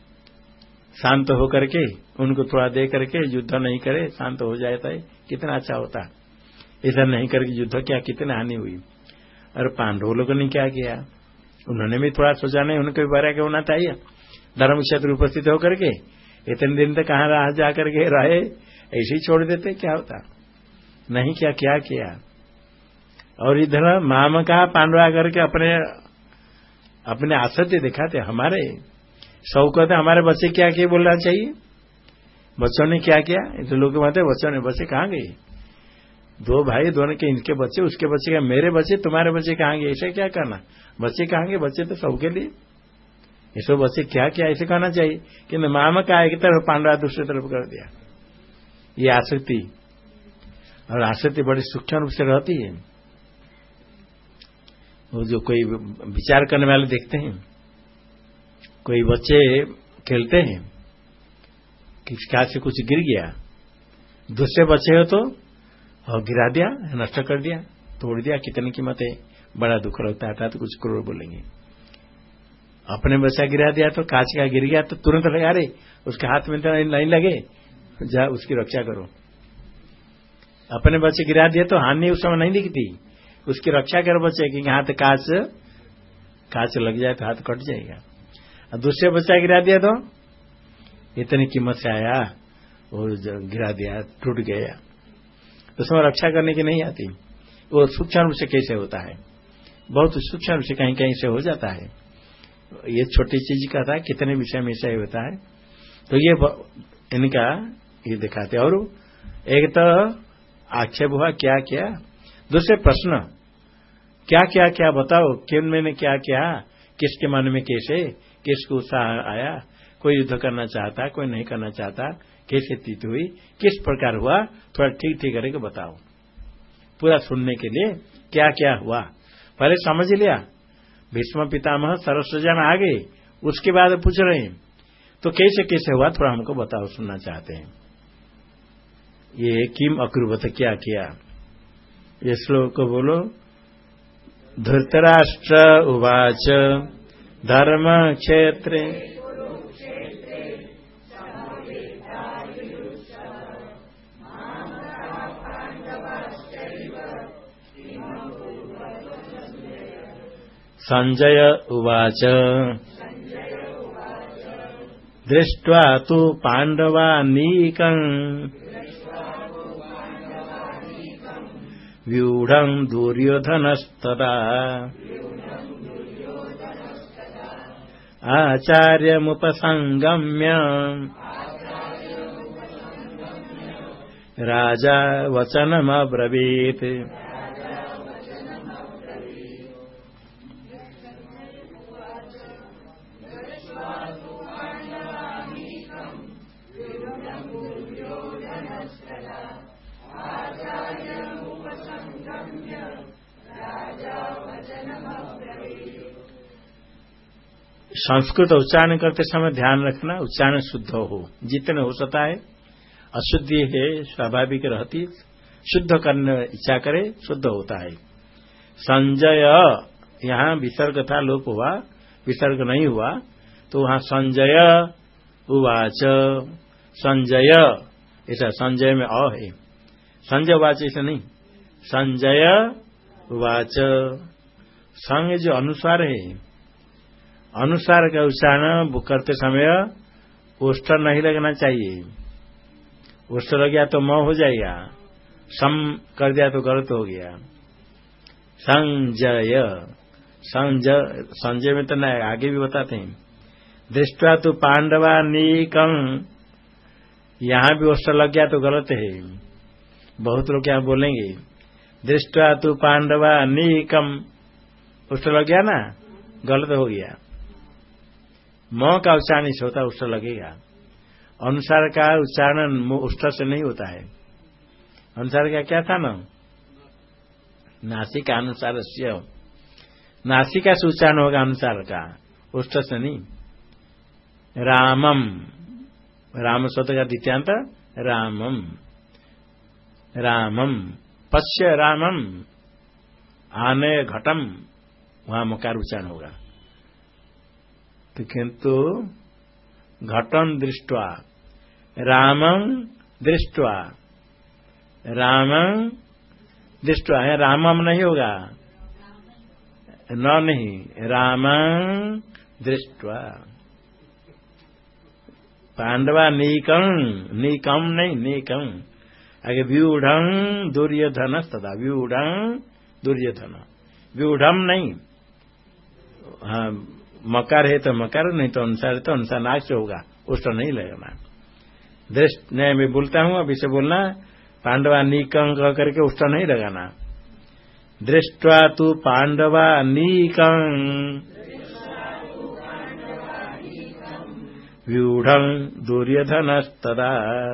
शांत होकर के उनको थोड़ा दे करके युद्ध नहीं करे, शांत हो जाता है, कितना अच्छा होता, ऐसा नहीं करके युद्ध क्या कितनी हानि हुई। और पांडवों लोगों ने क्या किया, उन्होंने भी थोड़ा सोचा नहीं, उनको भी वैराग्य होना चाहिए, धर्म क्षेत्र उपस्थित होकर के इतने दिन तक कहां रहा जाकर के रहे, ऐसे ही छोड़ देते क्या होता, नहीं क्या क्या किया। और इधर माम कहा पांडवा करके अपने आसक्ति दिखाते, हमारे सब कहते हमारे बच्चे क्या किए बोलना चाहिए, बच्चों ने क्या किया, तो लोग कहते बच्चों ने, बच्चे कहां गए, दो भाई दोनों के, इनके बच्चे उसके बच्चे क्या, मेरे बच्चे तुम्हारे बच्चे कहां गए, ऐसे क्या करना, बच्चे कहां गए, बच्चे तो सबके लिए, ये सब बच्चे क्या किया ऐसे कहना चाहिए, कि मामा का एक तरफ पांडवा दूसरी तरफ कर दिया। ये आसक्ति, और आसक्ति बड़ी सूक्ष्म रूप से रहती है। वो जो कोई विचार करने वाले देखते हैं, कोई बच्चे खेलते हैं, किसी हाथ से कुछ गिर गया, दूसरे बच्चे हो तो और गिरा दिया, नष्ट कर दिया, तोड़ दिया, कितनी कीमत है, बड़ा दुख लगता है, तो कुछ करोड़ बोलेंगे। अपने बच्चा गिरा दिया तो कांच का गिर गया तो तुरंत लगा, अरे उसके हाथ में तो नहीं लगे, जा उसकी रक्षा करो। अपने बच्चे गिरा दिया तो हानि उस समय नहीं दिखती, उसकी रक्षा करो बच्चे की, हाथ कांच लग जाए तो हाथ कट जाएगा। और दूसरे बच्चा गिरा दिया तो इतनी कीमत से आया और गिरा दिया, टूट गया, उसमें रक्षा करने की नहीं आती। वो सूक्ष्म रूप से कैसे होता है, बहुत सूक्ष्म रूप से कहीं कहीं से हो जाता है। ये छोटी चीज का था, कितने विषय में ऐसा ही होता है। तो ये इनका ये दिखाते, और एक तो आक्षेप हुआ क्या क्या, दूसरे प्रश्न क्या क्या क्या बताओ, किन मैंने क्या क्या, किसके मन में कैसे, किसको उत्साह आया, कोई युद्ध करना चाहता, कोई नहीं करना चाहता, कैसे तीत हुई, किस प्रकार हुआ, थोड़ा ठीक ठीक करके बताओ। पूरा सुनने के लिए क्या क्या हुआ पहले समझ लिया। भीष्म पितामह सरस्वती में आ गए, उसके बाद पूछ रहे हैं तो कैसे कैसे हुआ, थोड़ा हमको बताओ, सुनना चाहते हैं। ये किम अकुर्वत क्या किया, ये श्लोक को बोलो। धृतराष्ट्र उवाच धर्म क्षेत्रे संजय उवाच दृष्ट्वा तु पाण्डवानीकम् व्यूढम् दुर्योधनस्तदा आचार्यमुपसंगम्य राजा वचनमब्रवीत्। संस्कृत उच्चारण करते समय ध्यान रखना उच्चारण शुद्ध हो, जितने हो सकता है। अशुद्धि है स्वाभाविक रहती, शुद्ध करने इच्छा करे शुद्ध होता है। संजय यहाँ विसर्ग था, लोप हुआ, विसर्ग नहीं हुआ तो वहां संजय उवाच, संजय ऐसा संजय में अ है, संजय उवाच ऐसा नहीं, संजय उवाच। संग जो अनुसार है, अनुसार का उच्चारण करते समय ओष्ठ नहीं लगना चाहिए। ओष्ठ लग गया तो म हो जाएगा, सम कर दिया तो गलत हो गया। संजय, संजय में तो नहीं, आगे भी बताते हैं। दृष्टवा तो पांडवानीकम, यहां भी ओष्ठ लग गया तो गलत है। बहुत लोग क्या बोलेंगे, दृष्टवा तो पांडवानीकम, ओष्ठ लग गया ना, गलत हो गया। म का उच्चारण नहीं होता, उष्ठ लगेगा। अनुसार का उच्चारण उष्ठ से नहीं होता है। अनुसार का क्या था ना, नासिका अनुसार, नासिका से उच्चारण होगा अनुसार का, उष्ठ से नहीं। रामम, राम शब्द का द्वितीयांत रामम, रामम पश्य रामम, आने घटम, वहां मकार उच्चारण होगा। तो किंतु घटम दृष्ट्वा, रामं दृष्ट्वा, रामं दृष्ट्वा है, रामम नहीं होगा, न नहीं, रामं दृष्ट्वा। पांडवा नीकम, नीकम नहीं, नीकम आगे व्यूढ़ दुर्योधन तथा, व्यूढ़ दुर्योधन, व्यूढ़ नहीं। हाँ, मकार है तो मकार, नहीं तो अनुसार है तो अनुसार, नाक से होगा, उष्ट नहीं लगना। दृष्ट नहीं, मैं बोलता हूं, अभी से बोलना, पांडवा नीकं कह करके उष्ट नहीं लगाना। दृष्ट्वा तु पांडवा नीकं व्यूढ़ं दुर्योधनस्तदा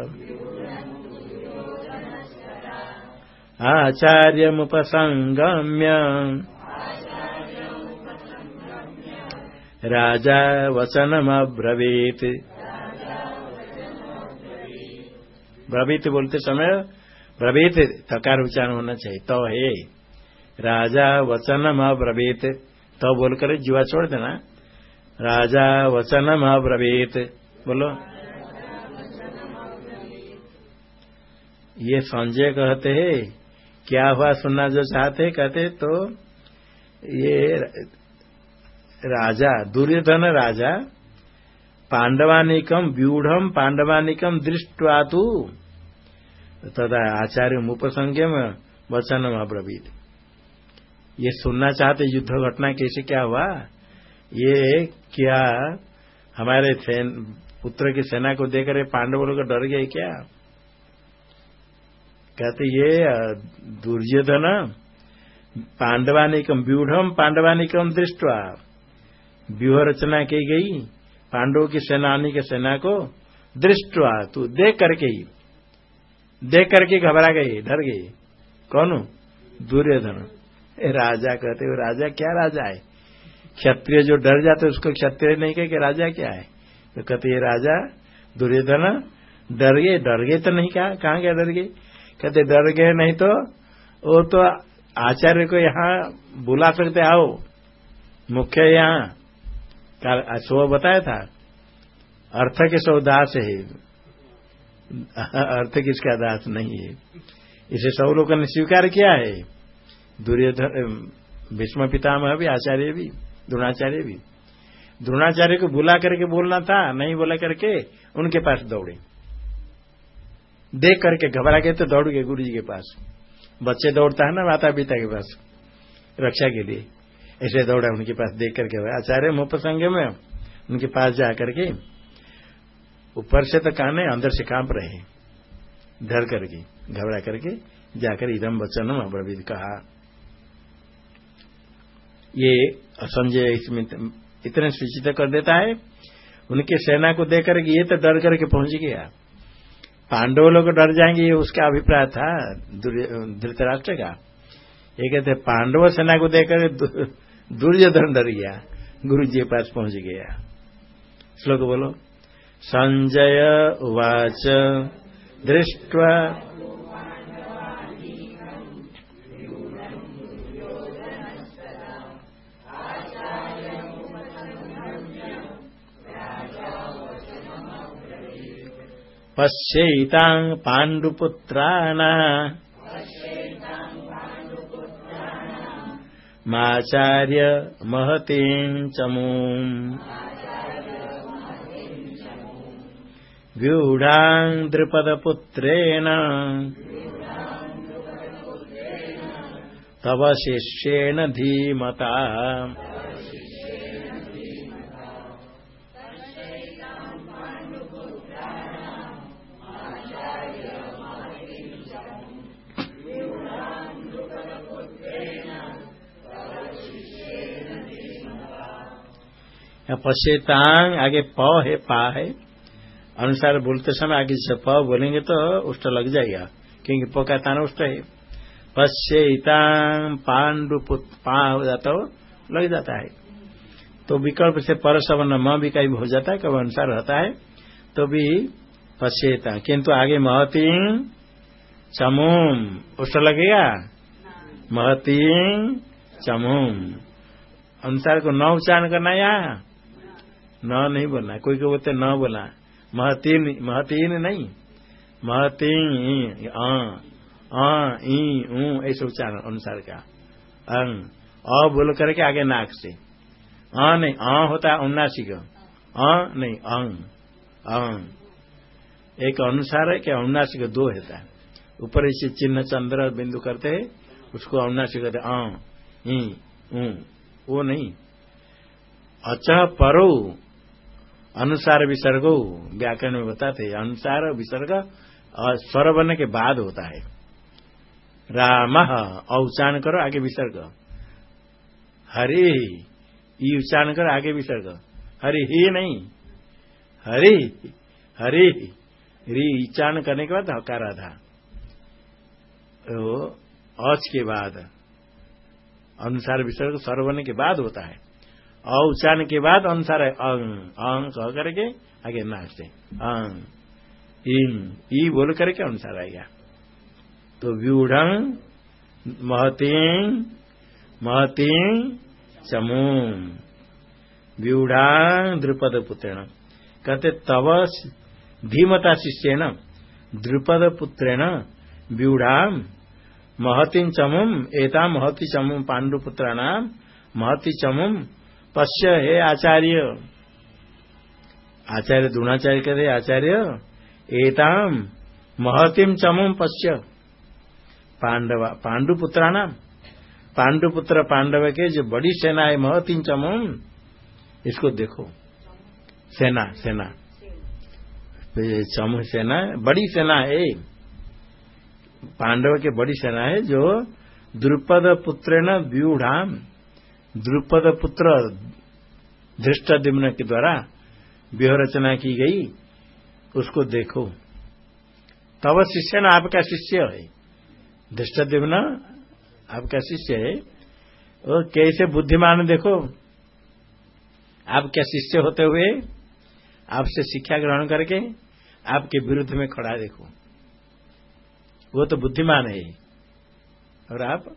आचार्यमुपसंगम्य राजा वचनमब्रवीत्। ब्रवीत बोलते समय ब्रवीत तकार उच्चारण होना चाहिए, तो है राजा वचनमब्रवीत्, तो बोलकर जुआ छोड़ देना। राजा वचनमब्रवीत् बोलो। ये संजय कहते हैं, क्या हुआ सुनना जो चाहते, कहते तो ये राजा दुर्योधन राजा पांडवानिकम व्यूढ़ पांडवानिकम दृष्ट्वा तु तदा आचार्य उपसंज्ञम वचनम अब्रवीत। ये सुनना चाहते युद्ध घटना कैसे क्या हुआ, ये क्या हमारे पुत्र की सेना को देखकर पांडव लोग डर गए क्या। कहते ये दुर्योधन पांडवानिकम व्यूढ़ पांडवानिकम दृष्ट्वा, व्यूह रचना की गई पांडवों की सेनानी के सेना को, दृष्टवा तू देख करके घबरा गई, डर गई। कौन? दुर्योधन। राजा कहते हो, राजा क्या राजा है? क्षत्रिय जो डर जाते उसको क्षत्रिय नहीं कहे कि राजा क्या है। तो कहते ये राजा दुर्योधन डर गए तो नहीं कहा, कहां गया डर गए? कहते डर गए नहीं तो वो तो आचार्य को यहाँ बुला सकते, आओ मुख्य यहाँ सो बताया था, अर्थ के सौ दास है, अर्थ किसका दास नहीं है। इसे सब लोगों ने स्वीकार किया है, दुर्योधन भीष्म पितामह भी, आचार्य भी, द्रोणाचार्य भी। द्रोणाचार्य को बुला करके बोलना था, नहीं बोला करके उनके पास दौड़े, देख करके घबरा के तो दौड़ गए गुरु जी के पास। बच्चे दौड़ता है ना माता पिता के पास रक्षा के लिए, ऐसे दौड़ा उनके पास देख करके। आचार्य मोपसंग में उनके पास जा करके ऊपर से तो काने अंदर से कांप रहे, डर करके घबरा करके जाकर इदम वचनम अब्रवीत कहा। ये संजय इसमें इतने सूचित कर देता है, उनके सेना को देख करके ये तो डर करके पहुंच गया। पांडव लोग डर जाएंगे ये उसका अभिप्राय था धृतराष्ट्र का। ये कहते पांडव सेना को देखकर दुर्योधन डर गया, गुरु जी के पास पहुंच गया। श्लोक बोलो। संजय उवाच दृष्ट्वा पश्यैतां पाण्डुपुत्राणाम् माचार्य महतीं चमूम् व्यूढां द्रुपदपुत्रेण तव शिष्येण धीमता। पश्यतांग आगे प है पा है अनुसार बोलते समय आगे से प बोलेंगे तो उष्ट लग जाएगा, क्योंकि प का ताना उष्ट है। पश्यतांग पांडुपुत्र पा हो जाता हो लग जाता है, तो विकल्प से पर सवर्ण म भी कई हो जाता है, कब अनुसार रहता है तो भी पश्यता, किंतु आगे महती चमूम उष्ट लगेगा। महती चमूम अनुसार को न उच्चारण करना, यहाँ न नहीं बोलना। कोई को बोलते न बोला, महतीन महतीन नहीं, महतीन ऐसे उच्चारण अनुसार का। अंग अ बोल करके आगे नाक से, नहीं होता है अनुनासिक, नहीं अंग अंग एक अनुसार है क्या अनुनासिक दो होता है। ऊपर इसे चिन्ह चंद्र बिंदु करते हैं उसको अनुनासिक कहते वो नहीं। अचह परो अनुसार विसर्गो व्याकरण में बताते हैं, अनुसार विसर्ग स्वर बनने के बाद होता है। राम उच्चारण करो आगे विसर्ग, हरि ई उच्चारण करो आगे विसर्ग, हरि ही नहीं हरि हरि री उच्चारण करने के बाद हकारा था, औच के बाद अनुसार विसर्ग स्वर बनने के बाद होता है। अ उच्चारण के बाद अनुसार है अंग कह करके आगे नाक से अंग इन ई बोल करके अनुसार आएगा। तो व्यूढ़ं महतीं चमूम व्यूढ़ां द्रुपद पुत्रेण कहते तव धीमता शिष्येण द्रुपद पुत्रेण व्यूढ़ां महतीं चमुम एता महती चमुम पांडुपुत्राणाम महती चमुम पश्य हे आचार्य। आचार्य द्रोणाचार्य कहते आचार्य एताम महतीम चमुम पश्य पांडव पांडुपुत्राणाम पांडुपुत्र पांडव के जो बड़ी सेना है महतीम चमुम, इसको देखो। सेना सेना चमु सेना बड़ी सेना है, पांडव के बड़ी सेना है जो द्रुपद पुत्रेण व्यूढ़ाम, द्रुपद पुत्र धृष्टद्युम्न के द्वारा व्यूह रचना की गई, उसको देखो। तब शिष्य न आपका शिष्य है, धृष्टद्युम्न आपका शिष्य है, और कैसे बुद्धिमान देखो, आपके शिष्य होते हुए आपसे शिक्षा ग्रहण करके आपके विरुद्ध में खड़ा देखो, वो तो बुद्धिमान है। और आप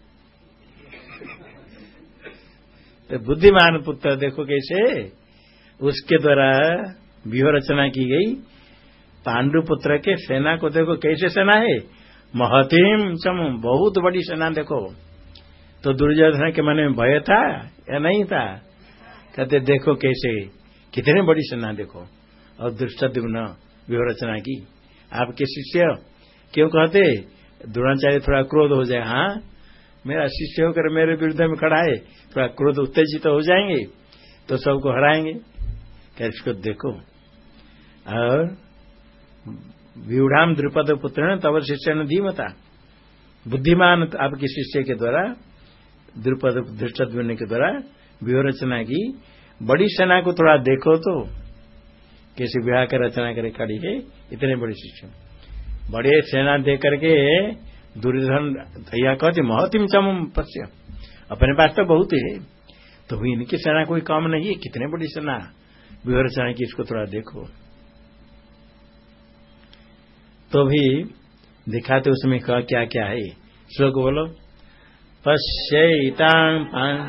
तो बुद्धिमान पुत्र देखो कैसे उसके द्वारा व्यूह रचना की गई। पांडु पुत्र के सेना को देखो कैसे सेना है, महतीम चम बहुत बड़ी सेना देखो। तो दुर्योधन के मन में भय था या नहीं था? कहते देखो कैसे कितने बड़ी सेना देखो। और धृष्टद्युम्न व्यूहरचना की। आपके शिष्य क्यों कहते द्रोणाचार्य थोड़ा क्रोध हो जाए, हाँ मेरा शिष्य होकर मेरे विरुद्ध में खड़ा है, थोड़ा क्रोध उत्तेजित हो जाएंगे तो सबको हराएंगे। क्या इसको देखो। और व्यूढ़ाम द्रुपद पुत्र तब शिष्य ने धीमता, बुद्धिमान आपके शिष्य के द्वारा द्रुपद धृष्टद्युम्न के द्वारा व्यूह रचना की। बड़ी सेना को थोड़ा देखो तो कैसे विवाह कर रचना करे खड़ी है। इतने बड़े शिष्य बड़े सेना दे करके दुर्योधन भैया कहते महतिम चम पश्य, अपने पास तो बहुत है तो इनकी सेना कोई कम नहीं है, कितने बड़ी सेना व्यूह रचना की, इसको थोड़ा देखो। तो भी दिखाते उसमें क्या क्या है। श्लोक बोलो। पश्यैतां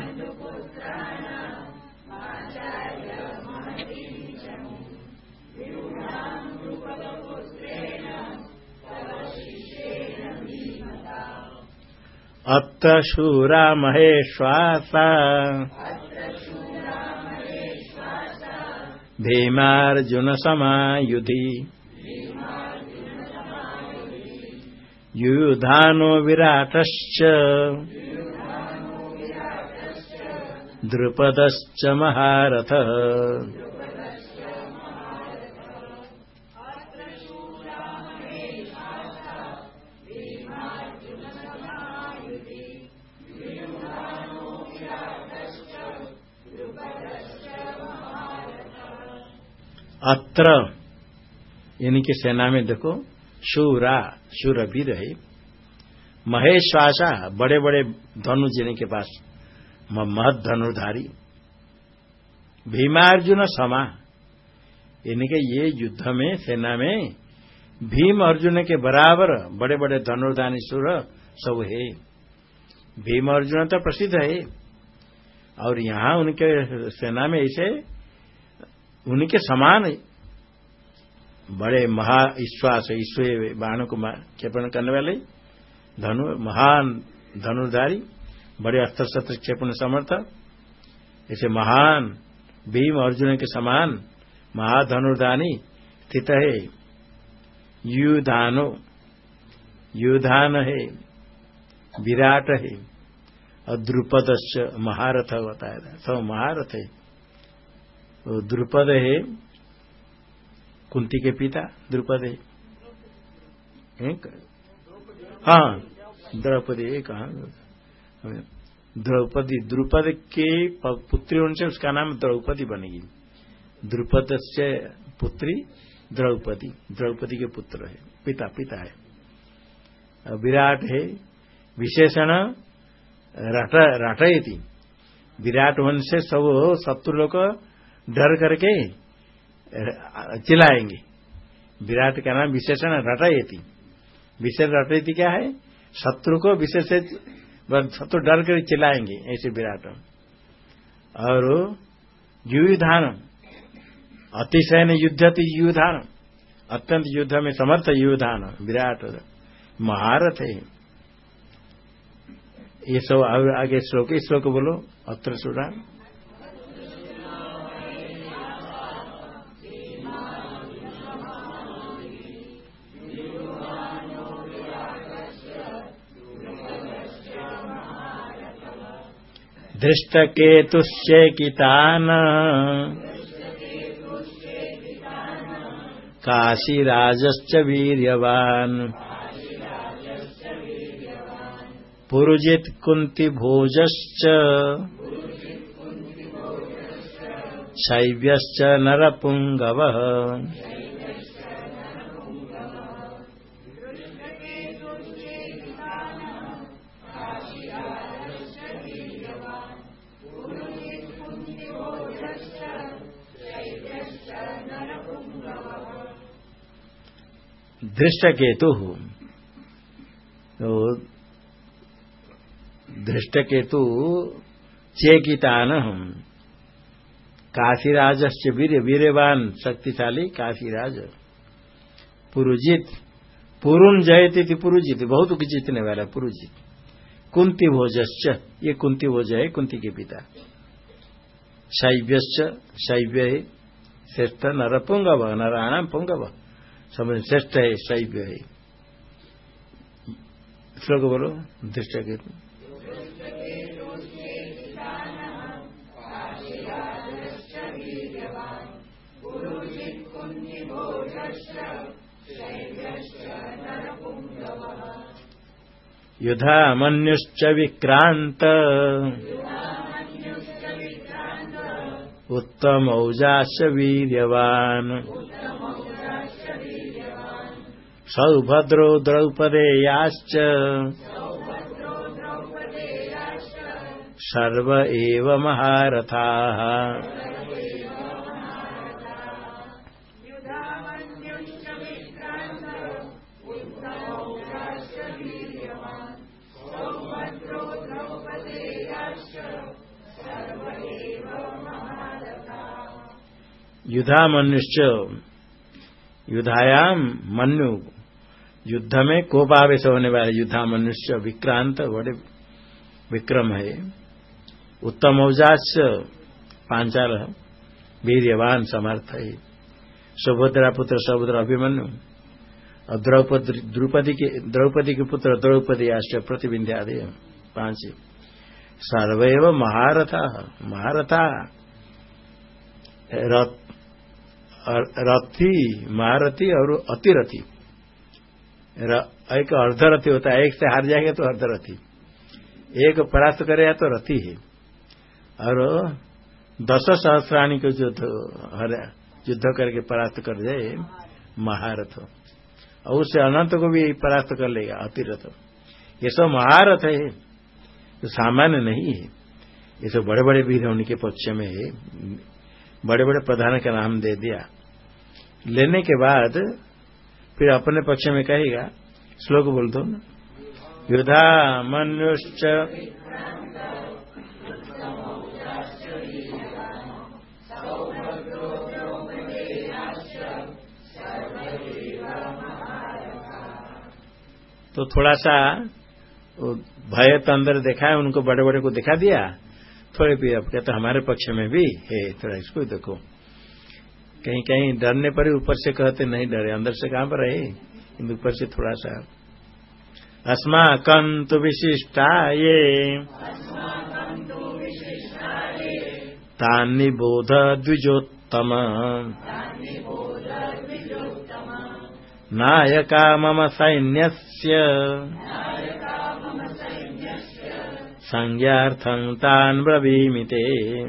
अत्र शूरा महेश्वासा भीमार्जुन समायुधि युधानो विराटश्च द्रुपदश्च महारथः। अत्र इनकी सेना में देखो शूरा शूरवीर है, महेश्वासा बड़े बड़े धनु जिनके पास महत धनुर्धारी, भीमार्जुन समा इनके ये युद्ध में सेना में भीम अर्जुन के बराबर बड़े बड़े धनुर्धारी शूर सब है। भीम अर्जुन तो प्रसिद्ध है और यहाँ उनके सेना में ऐसे उनके समान बड़े महा ईश्वास ईश्वर बाणों को क्षेपण करने वाले धनु महान धनुर्धारी, बड़े अस्त्र शस्त्र क्षेपण समर्थ, ऐसे महान भीम अर्जुन के समान महाधनुर्धानी स्थित है। युधानो युधान है, विराट है और द्रुपदश्च महारथ बताया, सब महारथ है। तो द्रुपद है कुंती के पिता, द्रुपद है हाँ द्रौपदी है, कहा द्रौपदी द्रुपद के पुत्री होने से उसका नाम द्रौपदी बनेगी। द्रुपद से पुत्री द्रौपदी, द्रौपदी के पुत्र है, पिता है। विराट है विशेषण राटयति, विराट होने से सब शत्रु लोग डर करके चिल्लाएंगे। विराट का नाम विशेषण रटयति, विशेष रटयति क्या है, शत्रु को विशेष शत्रु डर कर चिल्लाएंगे, ऐसे विराट। और युधान अतिशयन युद्धति युधान, अत्यंत युद्ध में समर्थ युधान विराट महारथ है। ये सब आगे श्लोक बोलो। अत्र सुरा धृष्टकेतुश्चेकितान् काशीराजश्च वीर्यवान् पुरुजित् कुन्तिभोजश्च शैव्यश्च नरपुङ्गवः। धृष्टकेतु तो धृष्टकेतु चेकितान काशीराजश्च वीर्यवान शक्तिशाली काशीराज पुरुजित पुरुन जयति पुरुजित बहुत कुछ जीतने वाला पुरुजित कुंती भोजश्च ये कुंती भोज है कुंती के पिता शैव्यश्च शैव्य है श्रेष्ठ, नर पुंगव, नराणाम पुंगव, सब श्रेष्ठ है शैव्य है। श्लोक बोलो दृष्ट के युधा मन्युश्च विक्रांत उत्तम औजाश्च वीर्यवान सौभद्रो द्रौपदेयाश्च सर्व एव महारथाः। युधा मनुष्य, युधायाम मनु, युद्ध में कोपावेश होने वाले युद्धा मनुष्य, विक्रांत बड़े विक्रम है, उत्तम औजास पांचाल, वीर्यवान समर्थ है, सुभद्रा पुत्र सुभद्रा अभिमन्यु, और द्रौपदी के पुत्र द्रौपदी आश्चर्य प्रतिबिंध्यादि 5। सर्वैव महारथा, महारथा रथी, महारथी और अतिरथी। एक अर्धरथी होता है, एक से हार जाएगा तो अर्धरथी, एक परास्त करेगा तो रथी है, और 10 सहस्राणी को युद्ध करके परास्त कर जाए महारथ, और उससे अनंत को भी परास्त कर लेगा अतिरथ। ये सब महारथ है, तो सामान्य नहीं है। ये सब बड़े बड़े वीर उनके पक्ष में है, बड़े बड़े प्रधान का नाम दे दिया। लेने के बाद फिर अपने पक्ष में कहेगा, श्लोक बोल दो ना। युधा मनुष्च तो थोड़ा सा भय तो अंदर देखा है, उनको बड़े बड़े को दिखा दिया, थोड़े भी अब कहते हमारे पक्ष में भी है, थोड़ा इसको देखो। कहीं कहीं डरने पर ही ऊपर से कहते नहीं डरे, अंदर से कहां पर है, ऊपर से थोड़ा सा। अस्माकं तु विशिष्टाये तानि बोध द्विजोत्तम नायका मम सैन्यस्य संज्ञार्थं तान् ब्रवीमि ते।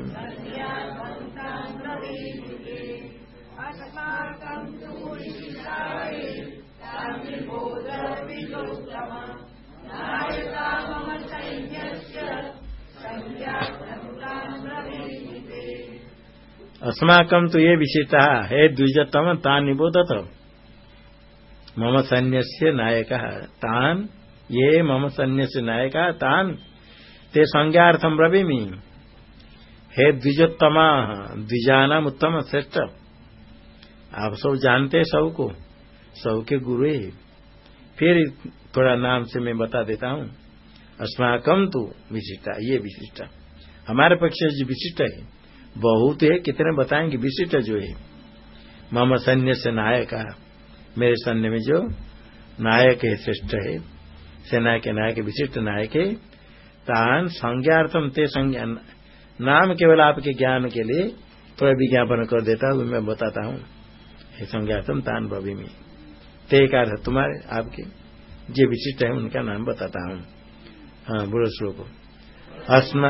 अस्माकं तो ये विशिष्टा है द्विजोत्तम तान् निबोधत मम सैन्यस्य नायकः तान्, ये मम सैन्यस्य नायकः तान् ते संज्ञार्थम ब्रवीमि। हे द्विजोत्तमा, द्विजानाम उत्तम श्रेष्ठ, आप सब जानते सबको, सबके गुरु है। फिर थोड़ा नाम से मैं बता देता हूं। अस्माकं तो विशिष्टा, ये विशिष्टा हमारे पक्ष से विशिष्ट है, बहुत है, कितने बताएंगे। विशिष्ट जो है मम सैन्य से नायक, मेरे सैन्य में जो नायक है, श्रेष्ठ है, सेना के नायक, विशिष्ट नायक है। तान संज्ञार्थम, ते संज्ञा, नाम केवल आपके ज्ञान के लिए थोड़ा विज्ञापन कर देता हूं, मैं बताता हूं। हे संज्ञार्थम तान भविमी, ते का अर्थ तुम्हारे आपके जो विशिष्ट है उनका नाम बताता हूं। हाँ बोलो श्लोक। अस्मा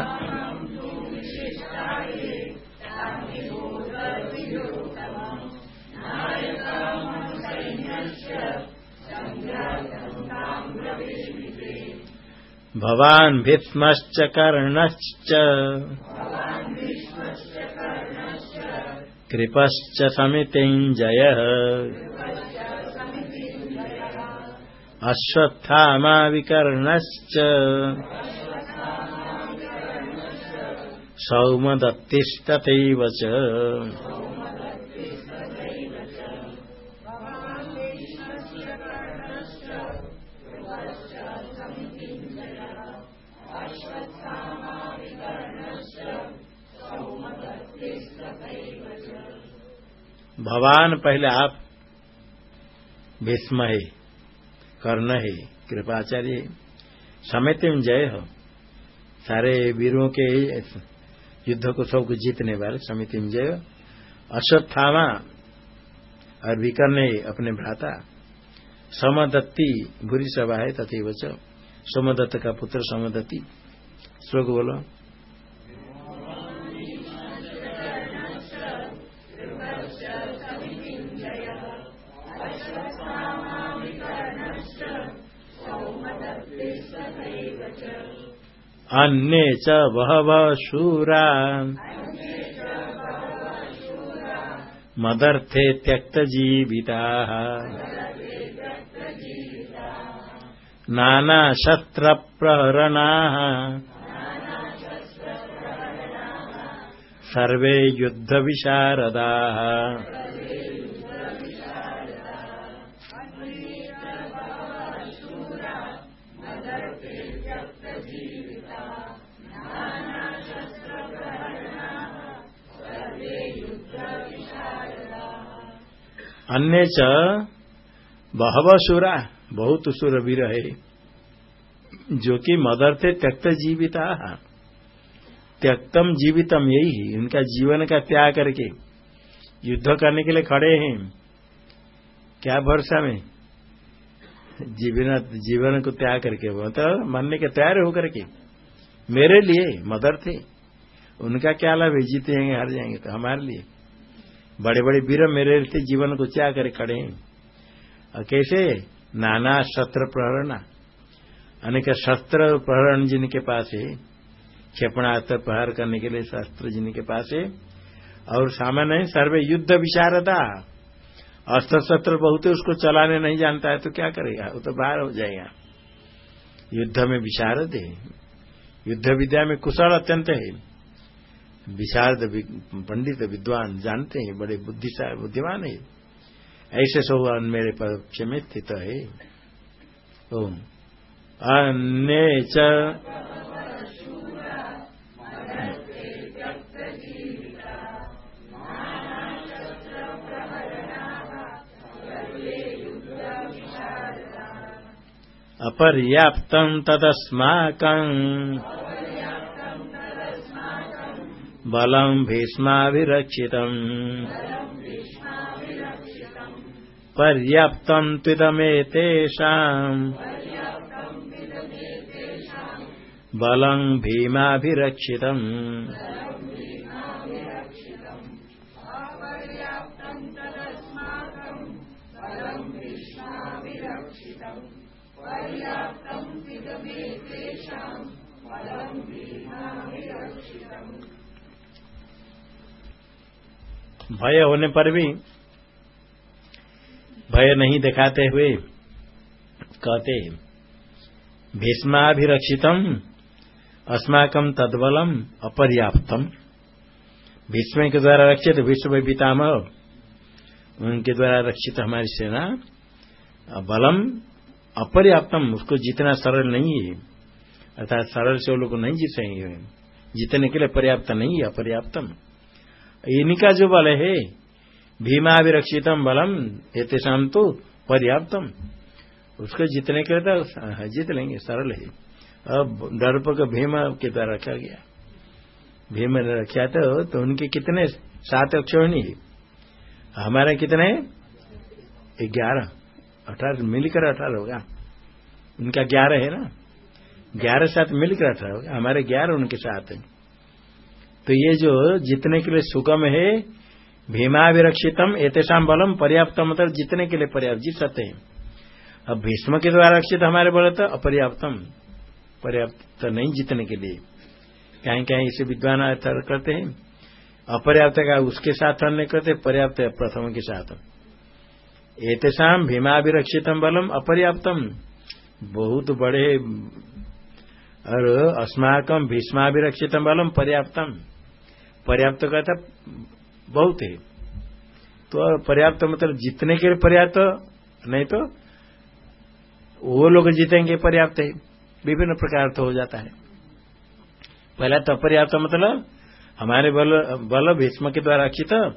भवान् भीष्मश्च कर्णश्च कृपश्च समितिञ्जयः अश्वत्थामा विकर्णश्च सौमदत्तिस्तथैव च। भवान पहले आप, भीष्म है, कर्ण है, कृपाचार्य है, समितिम जय हो, सारे वीरों के युद्ध को सबको जीतने वाले समितिम जय। अश्वत्थामा और विकर्ण अपने भ्राता, समदत्ती बुरी सभा है तथैव च, सोमदत्त का पुत्र समदत्ती। श्लोक बोलो। अन्ये च बहवः शूरा मदर्थे त्यक्तजीविताः नाना शस्त्र प्रहरणाः सर्वे युद्ध विशारदाः। अन्य च बहवः शूरा, बहुत शूरवीर है, जो कि मदर्थे त्यक्त जीविता, त्यक्तम जीवितम, यही उनका जीवन का त्याग करके युद्ध करने के लिए खड़े हैं। क्या भरोसा में जीवन को त्याग करके, मतलब मरने के तैयार होकर के मेरे लिए मदर थे। उनका क्या लाभ है, जीतेंगे हार जाएंगे, तो हमारे लिए बड़े बड़े वीर मेरे लिए जीवन को त्याग कर खड़े हैं। और कैसे, नाना शस्त्र प्रहरणा, अनेक शस्त्र प्रहरण जिनके पास है, क्षेपणास्त्र प्रहार करने के लिए शस्त्र जिनके पास है, और सामान्य है सर्वे युद्ध विशारदा, अस्त्र शस्त्र बहुत है, उसको चलाने नहीं जानता है तो क्या करेगा, वो तो बाहर हो जाएगा। युद्ध में विशारद है, युद्ध विद्या में कुशल अत्यंत है, विशारद पंडित विद्वान जानते हैं, बड़े बुद्धिमान है, ऐसे सब मेरे पक्ष में स्थित है। ओम अन्ये च अपर्याप्तं तदस्माकं बलं भीष्माभिरक्षितम् पर्याप्तं त्विदमेतेषाम् बलं भीमाभिरक्षितम्। भय होने पर भी भय नहीं दिखाते हुए कहते, भीष्माभिरक्षितम अस्माकं तद्बलम अपर्याप्तम। भीष्म के द्वारा रक्षित, विश्व पितामह उनके द्वारा रक्षित हमारी सेना, बलम अपर्याप्तम, उसको जितना सरल नहीं है, अर्थात सरल से वो लोग नहीं जीतेंगे, जीतने के लिए पर्याप्त नहीं है, अपर्याप्तम। इनका जो बल है, भीमाभिरक्षितम बलम एतेषाम तो पर्याप्तम, उसको जीतने के लिए तो जीत लेंगे, सरल है। अब डरपोक भीम के द्वारा रखा गया, भीम ने रखा तो उनके कितने 7 अक्षर नहीं है, हमारे कितने 11 18 मिलकर 18 होगा, उनका 11 है ना, 11 साथ मिलकर 18 होगा, हमारे 11 उनके साथ है। तो ये जो जितने के लिए सुगम है, भीमाभिरक्षितम एतेषाम बलम पर्याप्तम, मतलब जितने के लिए पर्याप्त, जीत सकते हैं। अब भीष्म के द्वारा रक्षित हमारे बल तो अपर्याप्तम, पर्याप्त नहीं जीतने के लिए। कहीं कहीं इसे विद्वान अर्थ करते हैं, अपर्याप्त का उसके साथ नहीं करते, पर्याप्त प्रथम के साथ। एतेषाम भीमाभिरक्षितम बलम अपर्याप्तम, बहुत बड़े, और अस्माकम भीष्माभिरक्षितम बलम पर्याप्तम, पर्याप्त कहता बहुत है, तो पर्याप्त मतलब जीतने के लिए पर्याप्त, नहीं तो वो लोग जीतेंगे पर्याप्त है, विभिन्न प्रकार तो हो जाता है। पहला तो पर्याप्त मतलब हमारे बल भीष्म के द्वारा रक्षित,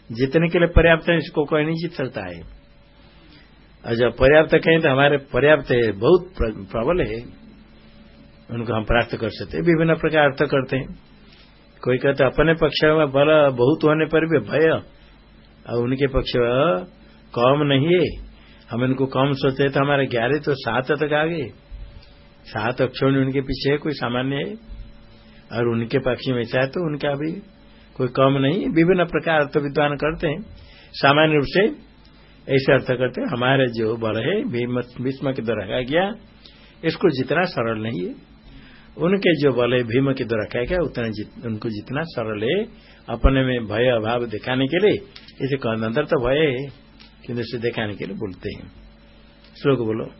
जीतने के लिए पर्याप्त है, इसको कोई नहीं जीत सकता है। और जब पर्याप्त कहें तो हमारे पर्याप्त है, बहुत प्रबल है, उनको हम प्राप्त कर सकते हैं। विभिन्न प्रकार अर्थ करते हैं। कोई कहते अपने पक्ष में बल बहुत होने पर भी भय, और उनके पक्ष कम नहीं है, हम इनको कम सोचते तो हमारे 11 तो 7 तक आ गए, 7 अक्षर उनके पीछे है, कोई सामान्य है। और उनके पक्ष में ऐसा है तो उनका भी कोई कम नहीं। विभिन्न प्रकार अर्थ विद्वान करते हैं। सामान्य रूप से ऐसे अर्थ करते हैं, हमारे जो बल है भीष्म के द्वारा रखा गया, इसको जितना सरल नहीं है। उनके जो बल है भीम के द्वारा रखा गया, उतना उनको जितना सरल है, अपने में भय अभाव दिखाने के लिए। इसे अंदर तो भय है, किंतु इसे दिखाने के लिए बोलते हैं। श्लोक बोलो।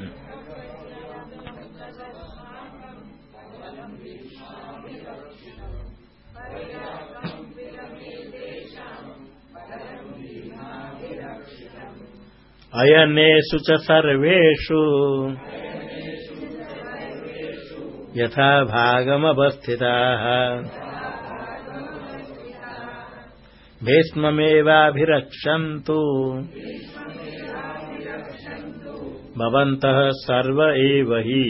अयनेषु च सर्वेषु यथा भागमवस्थिताः भीष्ममेवाभिरक्षन्तु भवन्तः सर्व एव हि।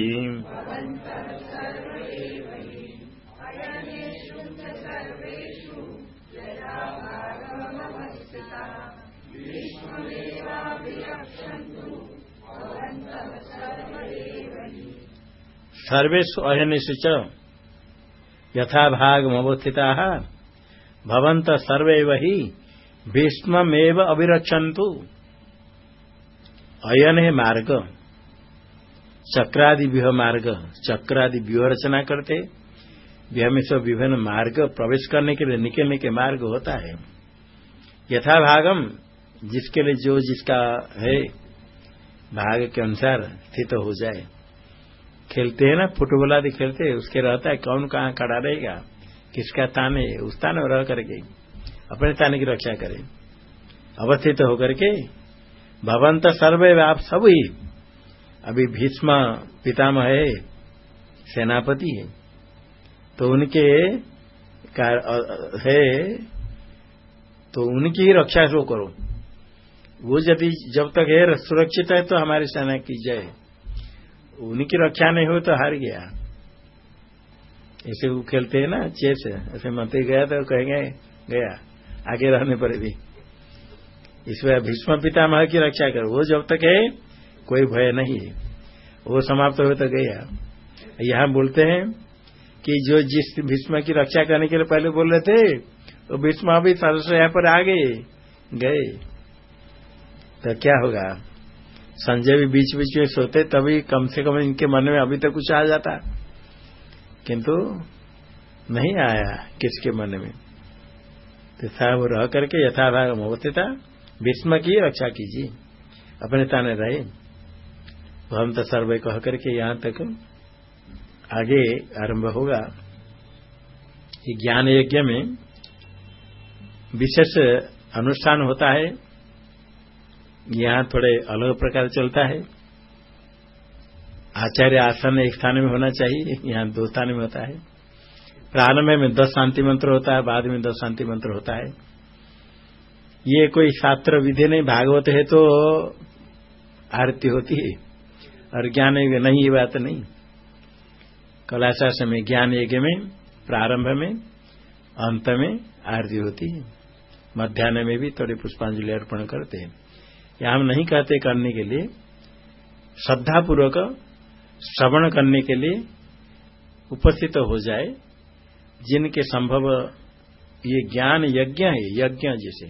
सर्वेषु अयनेषु च यथा भागमवस्थिताः भवन्तः सर्वे एव हि भीष्ममेव अभिरक्षन्तु। अयन है मार्ग, चक्रादि व्यूह मार्ग, चक्रादि व्यूह रचना करते, व्यूह में सब विभिन्न मार्ग प्रवेश करने के लिए निकलने के मार्ग होता है। यथा भागम, जिसके लिए जो जिसका है भाग के अनुसार स्थित हो जाए। खेलते हैं ना, फुटबॉल आदि खेलते हैं, उसके रहता है कौन कहाँ खड़ा रहेगा, किसका तान है, उस तान में रह करके अपने ताने की रक्षा करे, अवस्थित होकर के। भवंत सर्वे, आप सब ही। अभी भीष्म पितामह है, सेनापति है, तो उनके है तो उनकी ही रक्षा जो करो। वो यदि जब तक है सुरक्षित है तो हमारी सेना की जय, उनकी रक्षा नहीं हो तो हार गया। ऐसे वो खेलते हैं ना चेस, ऐसे मंत्री गया तो कहेंगे गया, आगे रहने पर भी। इसमें भीष्म पितामह की रक्षा करो, वो जब तक है कोई भय नहीं है, वो समाप्त हो तो गया। यहाँ बोलते हैं कि जो जिस भीष्म की रक्षा करने के लिए पहले बोल रहे थे, तो भीष्म अभी सरस यहाँ पर आ गए तो क्या होगा। संजय भी बीच बीच में सोते, तभी कम से कम इनके मन में अभी तक कुछ आ जाता, किंतु नहीं आया किसके मन में। तो साहब रह करके यथाभाग अवस्थिता, भीष्म की रक्षा कीजिए, अपने ताने रहे। हम तो सर्वे कह करके यहां तक आगे आरंभ होगा। कि ज्ञान यज्ञ में विशेष अनुष्ठान होता है, यहाँ थोड़े अलग प्रकार चलता है। आचार्य आसन एक स्थान में होना चाहिए, यहाँ 2 स्थान में होता है। प्रारंभ में 10 शांति मंत्र होता है, बाद में 10 शांति मंत्र होता है। ये कोई शास्त्र विधि नहीं, भागवत है तो आरती होती है, और ज्ञान यज्ञ नहीं, ये बात नहीं। कलाशास्त्र में ज्ञान यज्ञ में प्रारंभ में अंत में आरती होती है, मध्याह्न में भी थोड़ी पुष्पांजलि अर्पण करते हैं। यह हम नहीं कहते करने के लिए, श्रद्धापूर्वक श्रवण करने के लिए उपस्थित हो जाए। जिनके संभव ये ज्ञान यज्ञ है, यज्ञ जैसे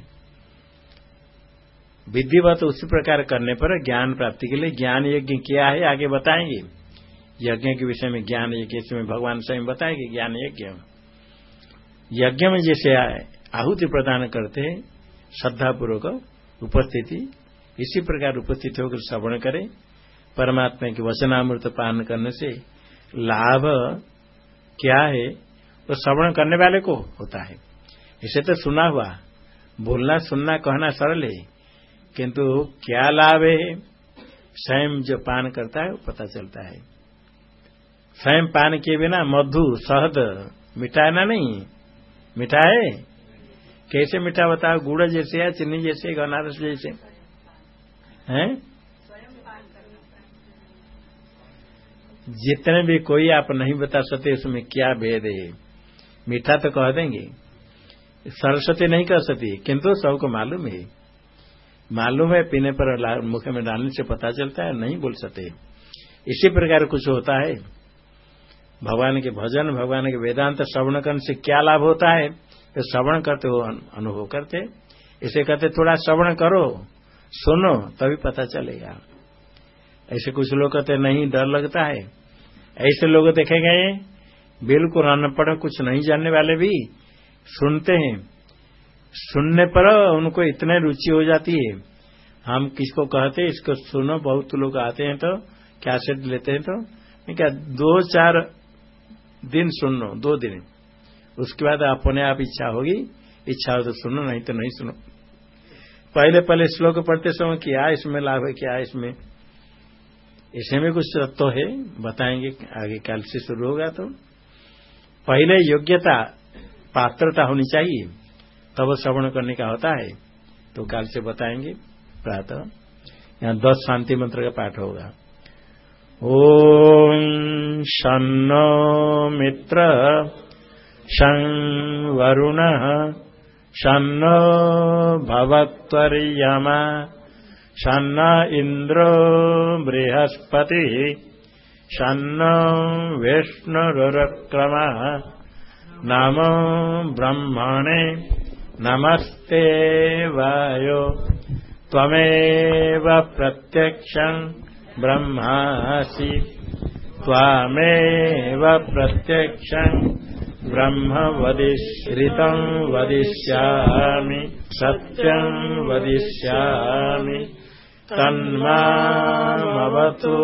विधिवत उसी प्रकार करने पर ज्ञान प्राप्ति के लिए ज्ञान यज्ञ क्या है आगे बताएंगे। यज्ञ के विषय में ज्ञान यज्ञ में भगवान स्वयं बताएंगे। ज्ञान यज्ञ में जैसे आहुति प्रदान करते हैं श्रद्धापूर्वक उपस्थिति, इसी प्रकार उपस्थित होकर श्रवण करें। परमात्मा के वचनामृत पान करने से लाभ क्या है तो श्रवण करने वाले को होता है। इसे तो सुना हुआ, बोलना सुनना कहना सरल है, किंतु क्या लाभ है स्वयं जो पान करता है वो पता चलता है। स्वयं पान किए बिना मधु शहद मिठाना नहीं, मिठा है कैसे मीठा बताओ? गुड़ जैसे या चीनी जैसे, अनारस जैसे हैं? जितने भी कोई आप नहीं बता सकते उसमें क्या भेद है। मीठा तो कह देंगे, सरस्वती नहीं कह सकती, किंतु सबको मालूम है। मालूम है, पीने पर मुख में डालने से पता चलता है, नहीं बोल सकते। इसी प्रकार कुछ होता है। भगवान के भजन, भगवान के वेदांत श्रवण करने से क्या लाभ होता है? तो श्रवण करते हो, अनुभव करते। इसे कहते थोड़ा श्रवण करो, सुनो, तभी पता चलेगा। ऐसे कुछ लोग कहते नहीं, डर लगता है। ऐसे लोग देखे गए बिल्कुल अनपढ़, कुछ नहीं जानने वाले भी सुनते हैं। सुनने पर उनको इतने रुचि हो जाती है। हम किसको कहते इसको सुनो, बहुत लोग आते हैं तो कैसेट लेते हैं, तो क्या 2-4 दिन सुन लो, 2 दिन, उसके बाद अपने आप इच्छा होगी, इच्छा हो तो सुनो, नहीं तो नहीं सुनो। पहले श्लोक पढ़ते समय क्या इसमें लाभ है, क्या इसमें कुछ तत्व है, बताएंगे आगे काल से शुरू होगा। तो पहले योग्यता, पात्रता होनी चाहिए, तब श्रवण करने का होता है। तो काल से बताएंगे प्रातः। यहाँ 10 शांति मंत्र का पाठ होगा। ओम शन्नो मित्र शं वरुणः शन्नो भवत्वर्यमा शन्न इन्द्रो बृहस्पतिः शन्नो विष्णुरुक्रमः नमो ब्रह्मणे नमस्ते वायो त्वमेव प्रत्यक्षं ब्रह्मासि त्वामेव प्रत्यक्षं ब्रह्म वदिष्यृतं वदिष्यामि सत्यं वदिष्यामि तन्मामवतु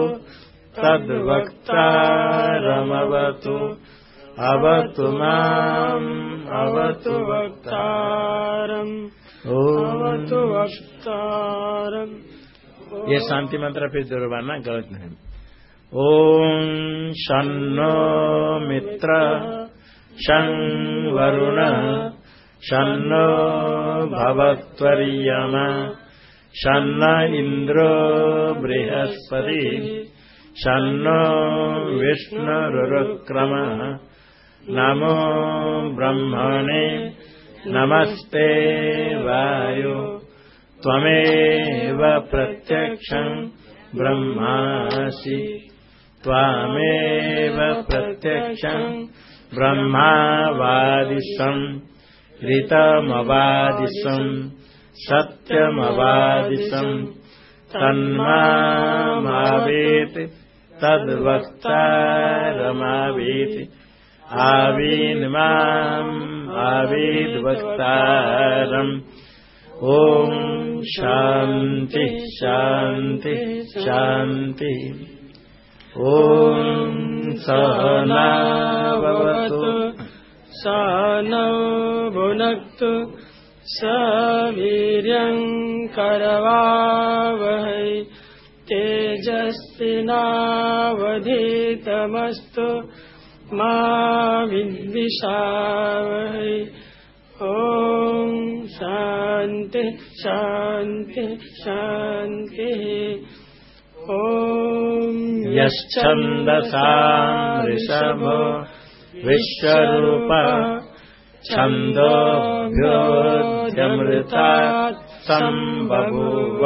तद्वक्तारमवतु अवतु माम् अवतु वक्तारम् अवतु वक्तारम्। ये शांति मंत्र फिर दोहराना गलत नहीं। ओम शन्नो मित्र शं वरुणः शन्नो भवत्वर्यमा शन्न इन्द्रो बृहस्पतिः शन्नो विष्णुरुक्रमः नमो ब्रह्मणे नमस्ते वायो त्वमेव प्रत्यक्षं ब्रह्मासि त्वामेव प्रत्यक्षं ब्रह्मावादिशं ऋतमवादिशं सत्यमवादिशं तन्मावेत् तद्वक्तारमावेत् आवीन्माम् आवेद्वक्तारम्। ओम शांति शांति शांति। ओम सहनावतु सहनौ भुनक्तु सवीर्यं करवावहै तेजस्विनावधीतमस्तु मा विद्विषावहै। ओम शांति शांति शांति। ओम यच्छन्दसां ऋषभो विश्वरूपः छन्दोभ्योऽध्यमृतात् सम्बभूव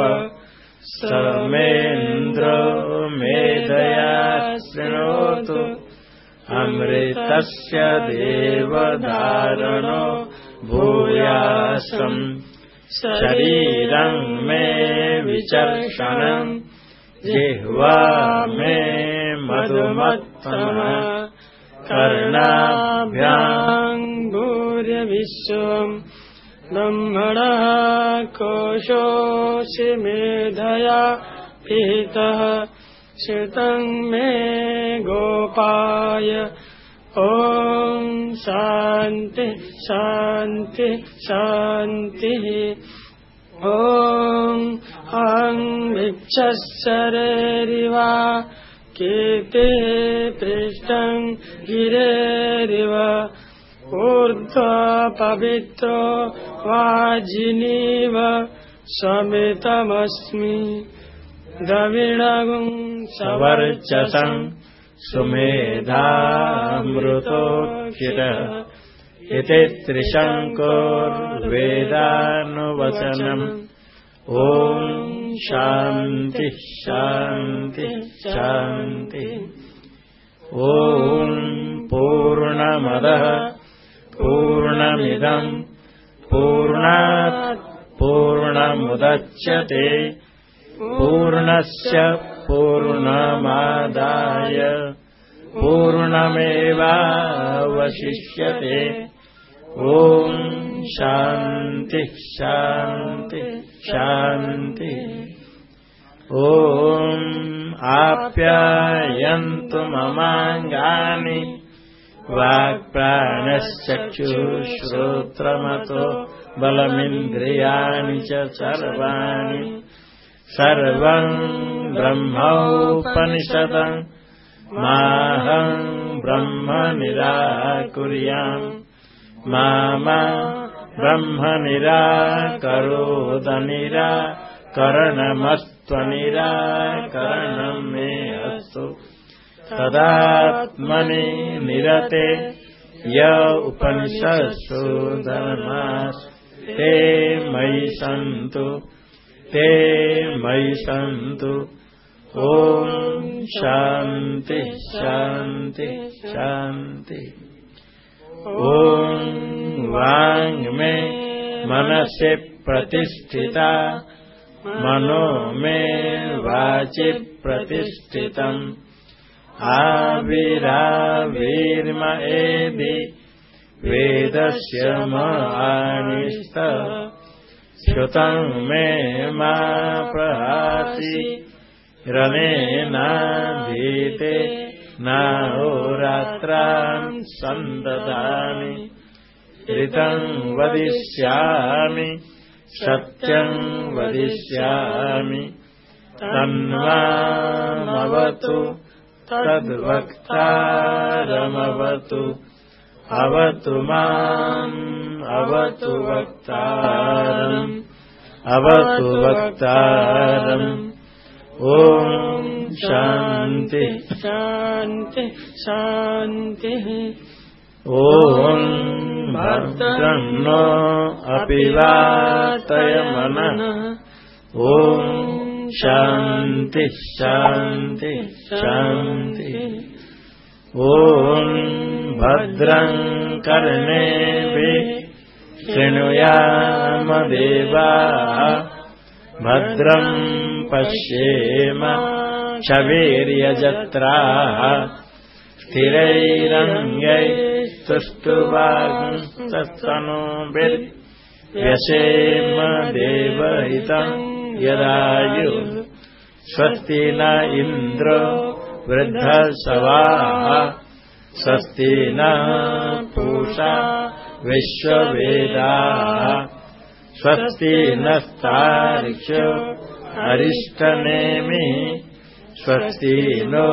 समेन्द्रो मेधया शृणोतु अमृतस्य देवधारणो भूयासम् शरीरं मे विचर्षणं जिह्वा मे मधुमत्तमः कर्णाभ्यां भूर्यविश्वम् ब्रह्मणः कोशोऽसि मेधया पीतः श्रुतं मे गोपाय। ओम शांति शांति शांति। ओम अहं भिक्षशरेरिवा कीर्ति पृष्ठं गिरेरिव ऊर्ध्व पवित्रो वाजिनीव समितमस्मि द्रविणगुं सवर्चसं सुमेधामृतोक्षितः इति त्रिशङ्कुर्वेदानुवचनम् ॐ शान्ति शान्ति शान्ति। ॐ पूर्णमदः पूर्णमिदं पूर्णात् पूर्णमुदच्यते पूर्णस्य पूर्णमादाय पूर्णमेवावशिष्यते। ॐ शान्ति शान्ति शान्ति। ॐ आप्यायन्तु ममाङ्गानि वाक्प्राणश्चक्षुश्रोत्रमतो बलमिन्द्रियाणि च सर्वाणि सर्वं ब्रह्मोपनिषदं माहं ब्रह्म निराकुर्याम् मा ब्रह्म निराकरोद निराकरणमस्त्वनिराकरणं मे अस्तु। तदात्मनि निरते य उपनिषत्सु धर्मास्ते मयि सन्तु ते मयि सन्तु। ॐ शान्ति शान्ति शान्ति। ॐ वाङ्मे मनसि प्रतिष्ठिता मनो मे वाचि प्रतिष्ठितम् आविराविर्म एधि वेदस्य मानिस्त श्रुतं मे मा प्रहासि रनेनाधीते नाहोरात्रां सन्ददामि ऋतं वदिष्यामि सत्यं वदिष्यामि तन्मामवतु तद्वक्तारमवतु अवतु माम् अवतु वक्तारम् अवतु वक्तारम्। ॐ शान्ति शान्ति शान्ति। ॐ भद्रं नो अपि वातयमनः। ॐ शान्ति शान्ति शान्ति। ॐ भद्रं कर्णेभिः शृणुयाम देवाः भद्रं पश्येम क्षवीर्यजत्राः स्थिरैरङ्गैस्तुष्टुवागुंस्तनूभिर्व्यसेम देवहितं यदायुः स्वस्ति न इन्द्रो वृद्धसवाः स्वस्ति न पूषा विश्ववेदाः स्वस्ति नस्तार्क्ष्यो अरिष्टनेमिः स्वस्ति नो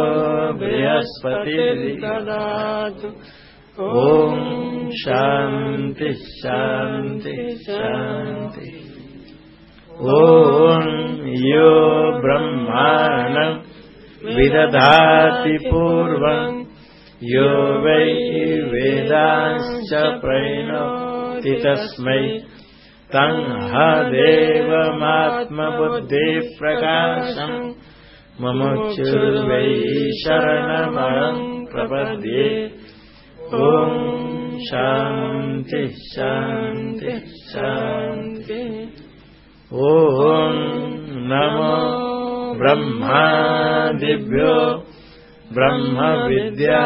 बृहस्पतिर्दधातु। ॐ शान्ति शान्ति शान्ति। ॐ यो ब्रह्माणं विदधाति पूर्वं यो वै वेदांश्च प्रणोति तस्मै तं देवमात्मबुद्धिप्रकाशम् मुमुक्षुर्वै शरणमहं प्रपद्ये। ॐ शान्ति शान्ति शान्ति। ॐ नमो ब्रह्मादिभ्यो ब्रह्म विद्या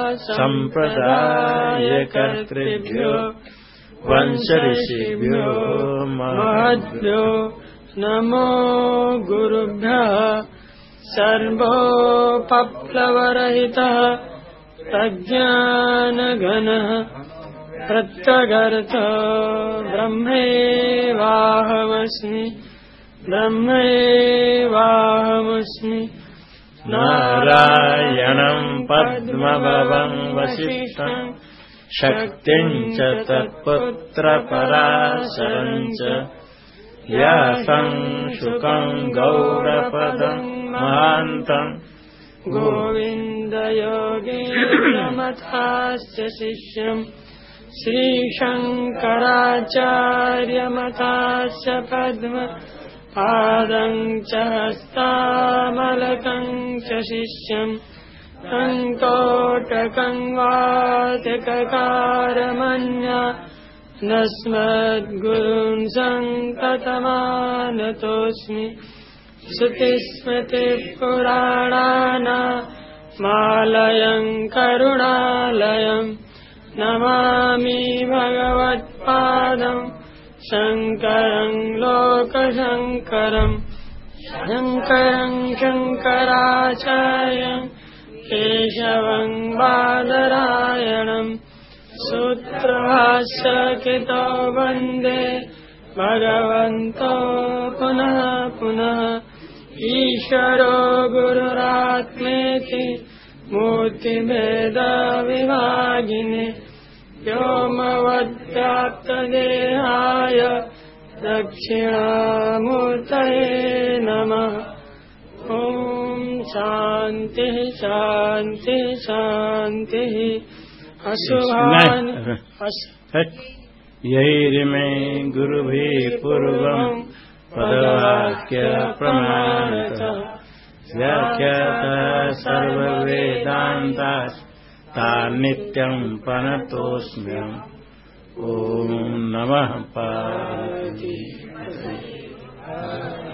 संप्रदायकर्तृभ्यो वंश ऋषिभ्यो महद्भ्यो नमो गुरुभ्यः सर्वोपप्लवरहितः प्रज्ञानघनः प्रत्यगर्थ ब्रह्मेवाहमस्मि ब्रह्मेवाहमस्मि। नारायणं पद्मभवं वसिष्ठं शक्तिं च तत्पुत्रपराशरं च यासं शुकं गौरपदं महान्तम् गोविन्दयोगेन्द्रमथास्य शिष्यम् श्रीशङ्कराचार्यमथास्य पद्म पादं च हस्तामलकं च शिष्यम् सङ्कोटकं वातिककारमन्या नस्मद्गुरून् सन्ततमानतोऽस्मि श्रुतिस्मृतिपुराणानामालयं करुणालयं नमामि भगवत्पादं शङ्करं लोकशङ्करं शङ्करं शङ्कराचार्यं केशवं बादरायणम् सूत्रभाष्यकृतो वन्दे भगवन्तो पुनः पुनः ईश्वरो गुरुरात्मेति मूर्तिभेदविभागिने व्योमवद्व्याप्तदेहाय दक्षिणामूर्तये नमः। ॐ शान्तिः शान्तिः शान्तिः। यैर्मे गुरुभिः पूर्वं पदवाक्य प्रमाणतः व्याख्यातः सर्ववेदान्तास्तान्नित्यं प्रणतोऽस्म्यहम्। ॐ नमः पार्वती।